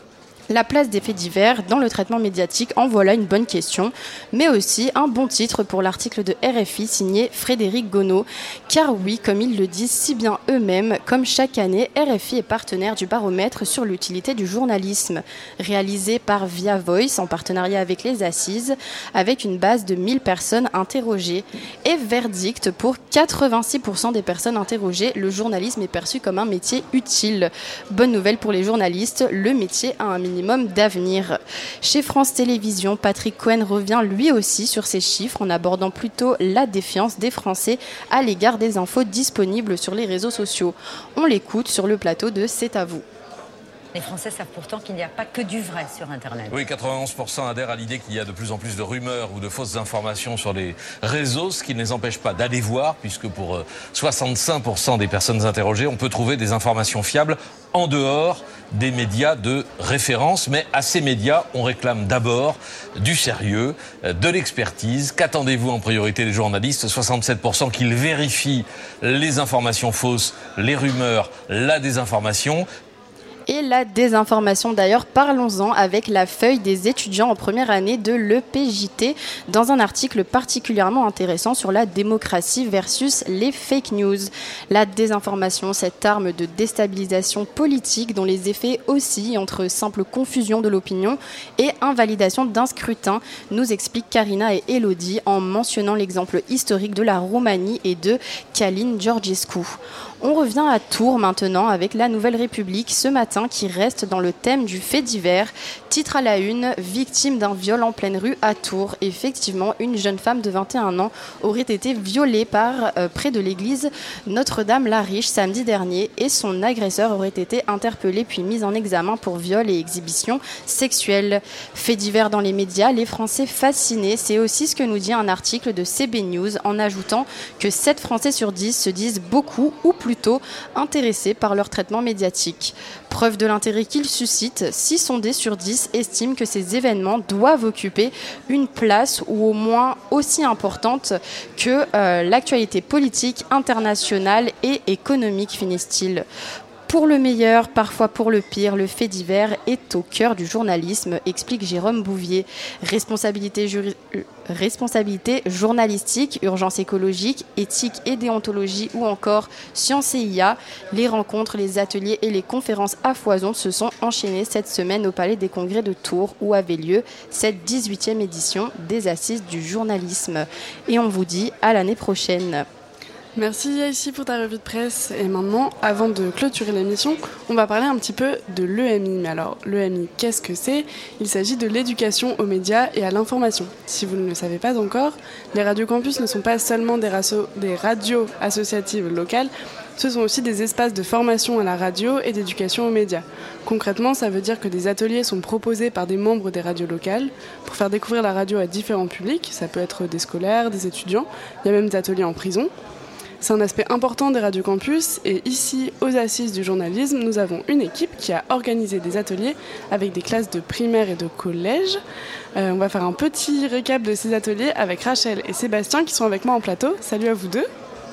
La place des faits divers dans le traitement médiatique, en voilà une bonne question, mais aussi un bon titre pour l'article de R F I signé Frédéric Gonod. Car oui, comme ils le disent si bien eux-mêmes, comme chaque année, R F I est partenaire du baromètre sur l'utilité du journalisme, réalisé par Via Voice en partenariat avec les Assises, avec une base de mille personnes interrogées. Et verdict, pour quatre-vingt-six pour cent des personnes interrogées, le journalisme est perçu comme un métier utile. Bonne nouvelle pour les journalistes, le métier a un minimum d'avenir. Chez France Télévisions, Patrick Cohen revient lui aussi sur ces chiffres en abordant plutôt la défiance des Français à l'égard des infos disponibles sur les réseaux sociaux. On l'écoute sur le plateau de C'est à vous. Les Français savent pourtant qu'il n'y a pas que du vrai sur Internet. Oui, quatre-vingt-onze pour cent adhèrent à l'idée qu'il y a de plus en plus de rumeurs ou de fausses informations sur les réseaux, ce qui ne les empêche pas d'aller voir, puisque pour soixante-cinq pour cent des personnes interrogées, on peut trouver des informations fiables en dehors des médias de référence. Mais à ces médias, on réclame d'abord du sérieux, de l'expertise. Qu'attendez-vous en priorité des journalistes? soixante-sept pour cent qu'ils vérifient les informations fausses, les rumeurs, la désinformation. Et la désinformation d'ailleurs, parlons-en avec la feuille des étudiants en première année de l'E P J T dans un article particulièrement intéressant sur la démocratie versus les fake news. La désinformation, cette arme de déstabilisation politique dont les effets oscillent entre simple confusion de l'opinion et invalidation d'un scrutin, nous expliquent Karina et Elodie en mentionnant l'exemple historique de la Roumanie et de Călin Georgescu. On revient à Tours maintenant avec La Nouvelle République ce matin qui reste dans le thème du fait divers. Titre à la une, victime d'un viol en pleine rue à Tours. Effectivement, une jeune femme de vingt et un ans aurait été violée par euh, près de l'église Notre-Dame-la-Riche samedi dernier et son agresseur aurait été interpellé puis mis en examen pour viol et exhibition sexuelle. Fait divers dans les médias, les Français fascinés, c'est aussi ce que nous dit un article de C B News en ajoutant que sept Français sur dix se disent beaucoup ou plutôt intéressés par leur traitement médiatique. Preuve de l'intérêt qu'ils suscitent, six sondés sur dix estiment que ces événements doivent occuper une place ou au moins aussi importante que euh, l'actualité politique, internationale et économique, finissent-ils. Pour le meilleur, parfois pour le pire, le fait divers est au cœur du journalisme, explique Jérôme Bouvier. Responsabilité, juri... Responsabilité journalistique, urgence écologique, éthique et déontologie ou encore sciences et I A, les rencontres, les ateliers et les conférences à foison se sont enchaînées cette semaine au Palais des Congrès de Tours où avait lieu cette dix-huitième édition des Assises du journalisme. Et on vous dit à l'année prochaine. Merci Yaïsi pour ta revue de presse. Et maintenant, avant de clôturer l'émission, on va parler un petit peu de l'E M I. Mais alors, l'E M I, qu'est-ce que c'est? Il s'agit de l'éducation aux médias et à l'information. Si vous ne le savez pas encore, les radios campus ne sont pas seulement des, raso- des radios associatives locales, ce sont aussi des espaces de formation à la radio et d'éducation aux médias. Concrètement, ça veut dire que des ateliers sont proposés par des membres des radios locales pour faire découvrir la radio à différents publics. Ça peut être des scolaires, des étudiants, il y a même des ateliers en prison. C'est un aspect important des radios campus et ici, aux Assises du journalisme, nous avons une équipe qui a organisé des ateliers avec des classes de primaire et de collège. Euh, on va faire un petit récap de ces ateliers avec Rachel et Sébastien qui sont avec moi en plateau. Salut à vous deux.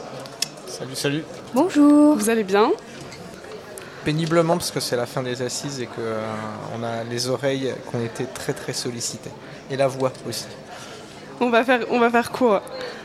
Salut, salut. Bonjour. Vous allez bien? Péniblement parce que c'est la fin des Assises et qu'on euh, a les oreilles qui ont été très très sollicitées. Et la voix aussi. On va faire, on va faire quoi?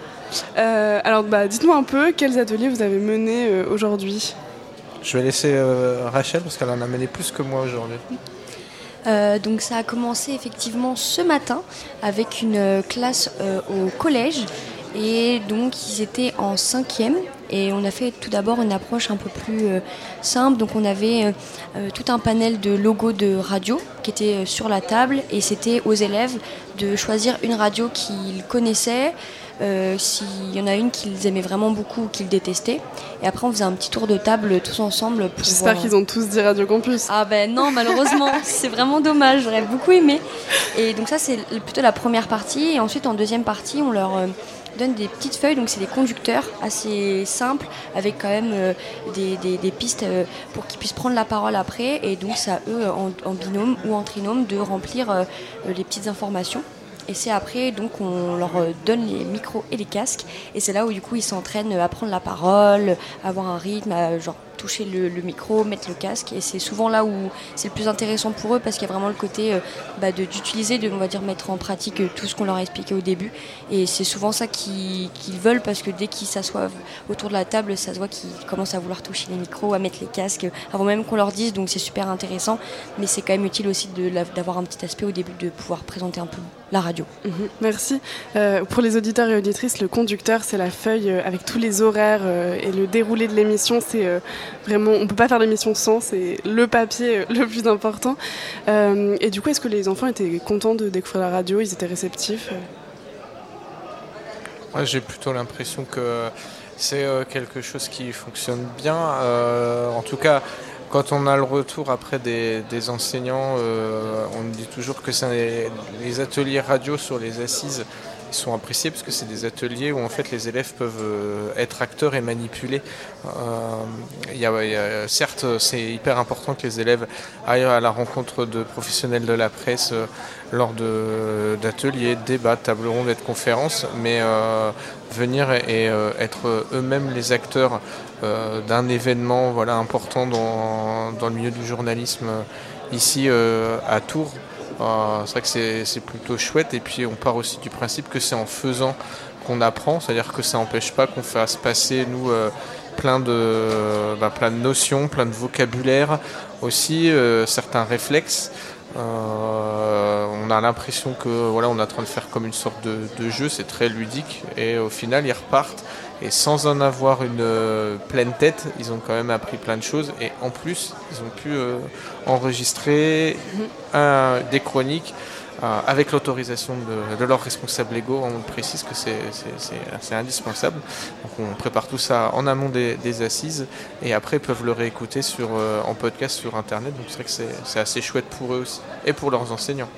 Euh, alors, bah, dites-moi un peu quels ateliers vous avez menés euh, aujourd'hui. Je vais laisser euh, Rachel parce qu'elle en a mené plus que moi aujourd'hui. Euh, donc ça a commencé effectivement ce matin avec une classe euh, au collège. Et donc ils étaient en cinquième et on a fait tout d'abord une approche un peu plus euh, simple. Donc on avait euh, euh, tout un panel de logos de radio qui était euh, sur la table et c'était aux élèves de choisir une radio qu'ils connaissaient, euh, s'il y en a une qu'ils aimaient vraiment beaucoup ou qu'ils détestaient. Et après on faisait un petit tour de table tous ensemble. Pour J'espère voir... qu'ils ont tous dit Radio Campus. Ah ben non, malheureusement, c'est vraiment dommage, j'aurais beaucoup aimé. Et donc ça c'est plutôt la première partie et ensuite en deuxième partie on leur... Euh, donne des petites feuilles, donc c'est des conducteurs assez simples avec quand même euh, des, des, des pistes euh, pour qu'ils puissent prendre la parole après et donc c'est à eux en, en binôme ou en trinôme de remplir euh, les petites informations et c'est après donc on leur donne les micros et les casques et c'est là où du coup ils s'entraînent à prendre la parole, à avoir un rythme, à genre toucher le, le micro, mettre le casque et c'est souvent là où c'est le plus intéressant pour eux parce qu'il y a vraiment le côté euh, bah, de, d'utiliser, de on va dire mettre en pratique euh, tout ce qu'on leur a expliqué au début et c'est souvent ça qu'ils, qu'ils veulent parce que dès qu'ils s'assoient autour de la table ça se voit qu'ils commencent à vouloir toucher les micros, à mettre les casques avant même qu'on leur dise donc c'est super intéressant mais c'est quand même utile aussi de, d'avoir un petit aspect au début de pouvoir présenter un peu la radio. Mmh, merci. Euh, pour les auditeurs et auditrices, le conducteur c'est la feuille euh, avec tous les horaires euh, et le déroulé de l'émission c'est euh, vraiment, on ne peut pas faire l'émission sans, c'est le papier le plus important. Euh, et du coup, est-ce que les enfants étaient contents de découvrir la radio ? Ils étaient réceptifs ? Ouais, j'ai plutôt l'impression que c'est quelque chose qui fonctionne bien. Euh, en tout cas, quand on a le retour après des, des enseignants, euh, on dit toujours que c'est les, les ateliers radio sur les assises ils sont appréciés parce que c'est des ateliers où en fait les élèves peuvent être acteurs et manipulés. Euh, y a, y a, certes, c'est hyper important que les élèves aillent à la rencontre de professionnels de la presse euh, lors de, d'ateliers, de débats, de tables rondes et de conférences, mais euh, venir et, et euh, être eux-mêmes les acteurs euh, d'un événement voilà, important dans, dans le milieu du journalisme ici euh, à Tours. Euh, c'est vrai que c'est, c'est plutôt chouette et puis on part aussi du principe que c'est en faisant qu'on apprend, c'est-à-dire que ça n'empêche pas qu'on fasse passer nous euh, plein de bah, plein de notions, plein de vocabulaire, aussi euh, certains réflexes. Euh, on a l'impression que voilà, on est en train de faire comme une sorte de, de jeu, c'est très ludique et au final ils repartent et sans en avoir une euh, pleine tête, ils ont quand même appris plein de choses et en plus ils ont pu euh, enregistrer un, des chroniques euh, avec l'autorisation de, de leurs responsables légaux. On précise que c'est, c'est, c'est, c'est indispensable. Donc on prépare tout ça en amont des, des assises et après ils peuvent le réécouter sur, euh, en podcast sur internet. Donc c'est vrai que c'est, c'est assez chouette pour eux aussi et pour leurs enseignants.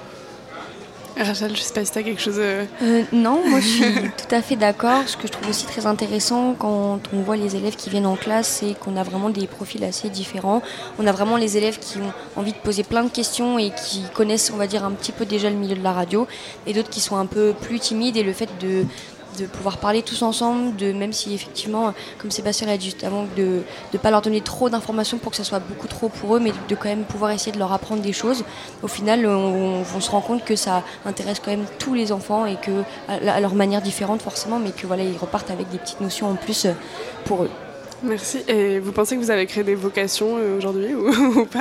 Rachel, je sais pas si tu as quelque chose... Euh... Euh, non, moi je suis tout à fait d'accord. Ce que je trouve aussi très intéressant quand on voit les élèves qui viennent en classe, c'est qu'on a vraiment des profils assez différents. On a vraiment les élèves qui ont envie de poser plein de questions et qui connaissent, on va dire, un petit peu déjà le milieu de la radio, et d'autres qui sont un peu plus timides, et le fait de... de pouvoir parler tous ensemble, de même si effectivement, comme Sébastien l'a dit juste avant, de ne pas leur donner trop d'informations pour que ça soit beaucoup trop pour eux, mais de quand même pouvoir essayer de leur apprendre des choses. Au final, on, on se rend compte que ça intéresse quand même tous les enfants et que à, à leur manière différente forcément, mais que voilà, ils repartent avec des petites notions en plus pour eux. Merci. Et vous pensez que vous avez créé des vocations aujourd'hui ou, ou pas ?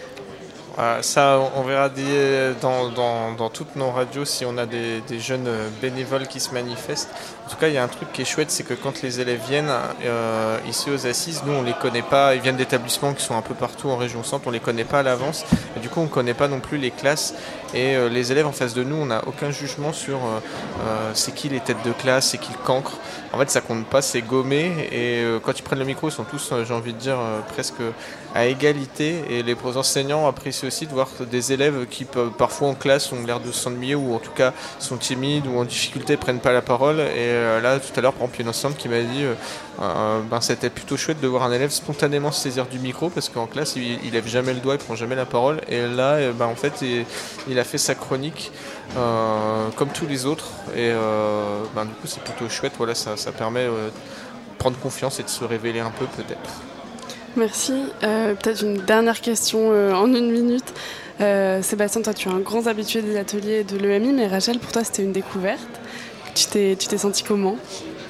Euh, ça, on verra des, dans, dans, dans toutes nos radios si on a des, des jeunes bénévoles qui se manifestent. En tout cas, il y a un truc qui est chouette, c'est que quand les élèves viennent euh, ici aux assises, nous on les connaît pas, ils viennent d'établissements qui sont un peu partout en région centre, on les connaît pas à l'avance, et du coup on connaît pas non plus les classes, et euh, les élèves en face de nous, on n'a aucun jugement sur euh, euh, c'est qui les têtes de classe, c'est qui le cancre. En fait ça compte pas, c'est gommé, et euh, quand ils prennent le micro, ils sont tous, euh, j'ai envie de dire, euh, presque à égalité, et les enseignants apprécient aussi de voir des élèves qui peuvent, parfois en classe ont l'air de s'ennuyer, ou en tout cas sont timides ou en difficulté, prennent pas la parole, et euh, là tout à l'heure par exemple il y a une enseignante qui m'a dit euh, euh, ben, c'était plutôt chouette de voir un élève spontanément se saisir du micro, parce qu'en classe il, il lève jamais le doigt, il prend jamais la parole, et là euh, ben, en fait il, il a fait sa chronique euh, comme tous les autres, et euh, ben, du coup c'est plutôt chouette, voilà, ça, ça permet euh, de prendre confiance et de se révéler un peu peut-être. Merci. Euh, peut-être une dernière question euh, en une minute. Euh, Sébastien, toi tu es un grand habitué des ateliers de l'E M I, mais Rachel, pour toi c'était une découverte. Tu t'es, tu t'es senti comment ?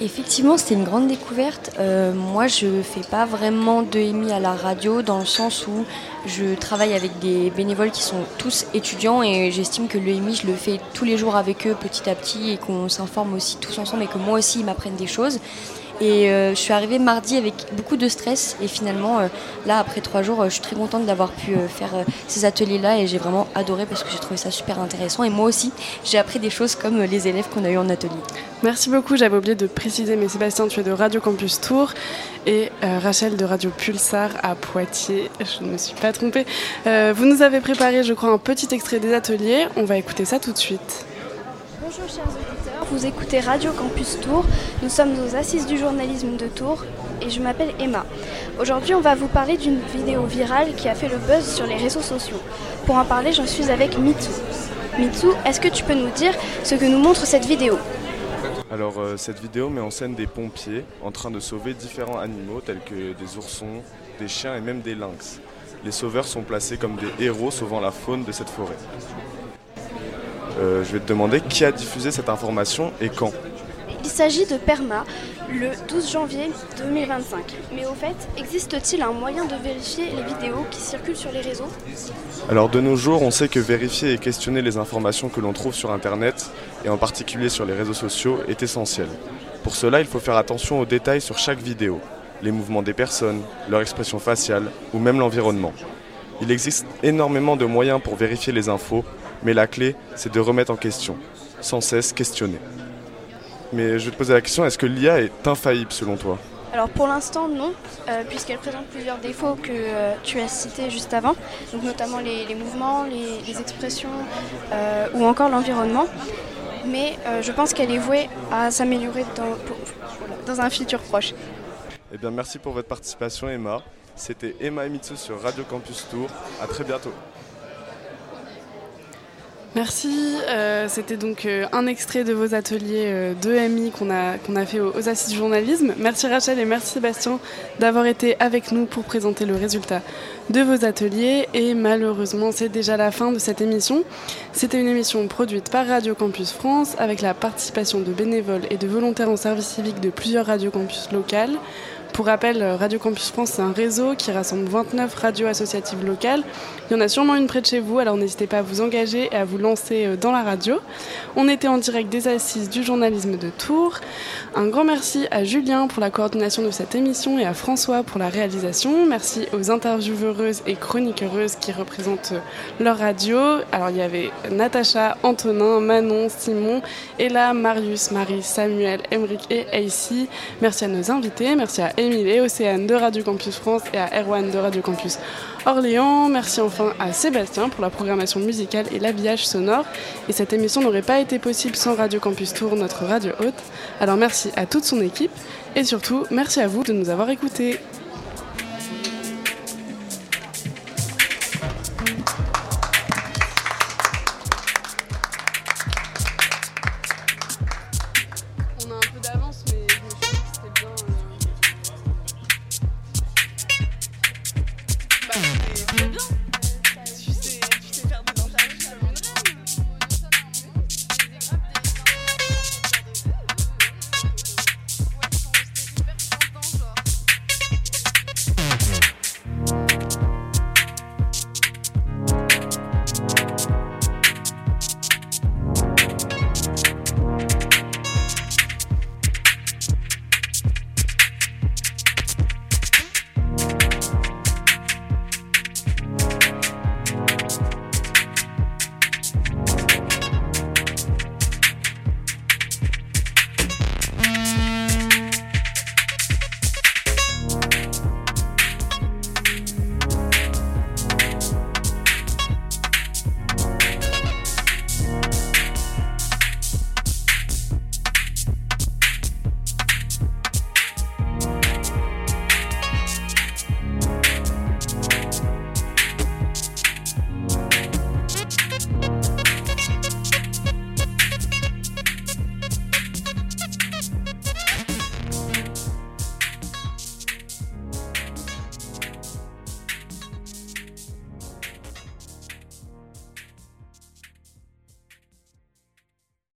Effectivement, c'était une grande découverte. Euh, moi, je ne fais pas vraiment d'E M I à la radio, dans le sens où je travaille avec des bénévoles qui sont tous étudiants et j'estime que l'E M I, je le fais tous les jours avec eux petit à petit et qu'on s'informe aussi tous ensemble et que moi aussi, ils m'apprennent des choses. Et euh, je suis arrivée mardi avec beaucoup de stress et finalement, euh, là, après trois jours, euh, je suis très contente d'avoir pu euh, faire euh, ces ateliers-là et j'ai vraiment adoré parce que j'ai trouvé ça super intéressant. Et moi aussi, j'ai appris des choses comme euh, les élèves qu'on a eu en atelier. Merci beaucoup, j'avais oublié de préciser, mais Sébastien, tu es de Radio Campus Tours et euh, Rachel de Radio Pulsar à Poitiers, je ne me suis pas trompée. Euh, vous nous avez préparé, je crois, un petit extrait des ateliers, on va écouter ça tout de suite. Bonjour chers auditeurs, vous écoutez Radio Campus Tours, nous sommes aux Assises du journalisme de Tours et je m'appelle Emma. Aujourd'hui on va vous parler d'une vidéo virale qui a fait le buzz sur les réseaux sociaux. Pour en parler, j'en suis avec Mitsu. Mitsu, est-ce que tu peux nous dire ce que nous montre cette vidéo ? Alors euh, cette vidéo met en scène des pompiers en train de sauver différents animaux tels que des oursons, des chiens et même des lynx. Les sauveurs sont placés comme des héros sauvant la faune de cette forêt. Euh, je vais te demander qui a diffusé cette information et quand. Il s'agit de Perma, le douze janvier deux mille vingt-cinq. Mais au fait, existe-t-il un moyen de vérifier les vidéos qui circulent sur les réseaux ? Alors de nos jours, on sait que vérifier et questionner les informations que l'on trouve sur Internet, et en particulier sur les réseaux sociaux, est essentiel. Pour cela, il faut faire attention aux détails sur chaque vidéo, les mouvements des personnes, leur expression faciale ou même l'environnement. Il existe énormément de moyens pour vérifier les infos, mais la clé, c'est de remettre en question, sans cesse questionner. Mais je vais te poser la question, est-ce que l'I A est infaillible selon toi ? Alors pour l'instant non, euh, puisqu'elle présente plusieurs défauts que euh, tu as cités juste avant, donc notamment les, les mouvements, les, les expressions euh, ou encore l'environnement. Mais euh, je pense qu'elle est vouée à s'améliorer dans, pour, dans un futur proche. Eh bien merci pour votre participation Emma. C'était Emma et Mitsu sur Radio Campus Tours. À très bientôt. Merci, euh, c'était donc euh, un extrait de vos ateliers euh, d'E M I qu'on a, qu'on a fait aux, aux Assises du journalisme. Merci Rachel et merci Sébastien d'avoir été avec nous pour présenter le résultat de vos ateliers. Et malheureusement, c'est déjà la fin de cette émission. C'était une émission produite par Radio Campus France avec la participation de bénévoles et de volontaires en service civique de plusieurs Radio Campus locales. Pour rappel, Radio Campus France, c'est un réseau qui rassemble vingt-neuf radios associatives locales. Il y en a sûrement une près de chez vous, alors n'hésitez pas à vous engager et à vous lancer dans la radio. On était en direct des Assises du journalisme de Tours. Un grand merci à Julien pour la coordination de cette émission et à François pour la réalisation. Merci aux intervieweuses et chroniqueuses qui représentent leur radio. Alors il y avait Natacha, Antonin, Manon, Simon, Ella, Marius, Marie, Samuel, Emeric et Aïssi. Merci à nos invités, merci à Émile et Océane de Radio Campus France et à Erwan de Radio Campus Orléans. Merci enfin à Sébastien pour la programmation musicale et l'habillage sonore. Et cette émission n'aurait pas été possible sans Radio Campus Tours, notre radio hôte. Alors merci à toute son équipe et surtout merci à vous de nous avoir écoutés.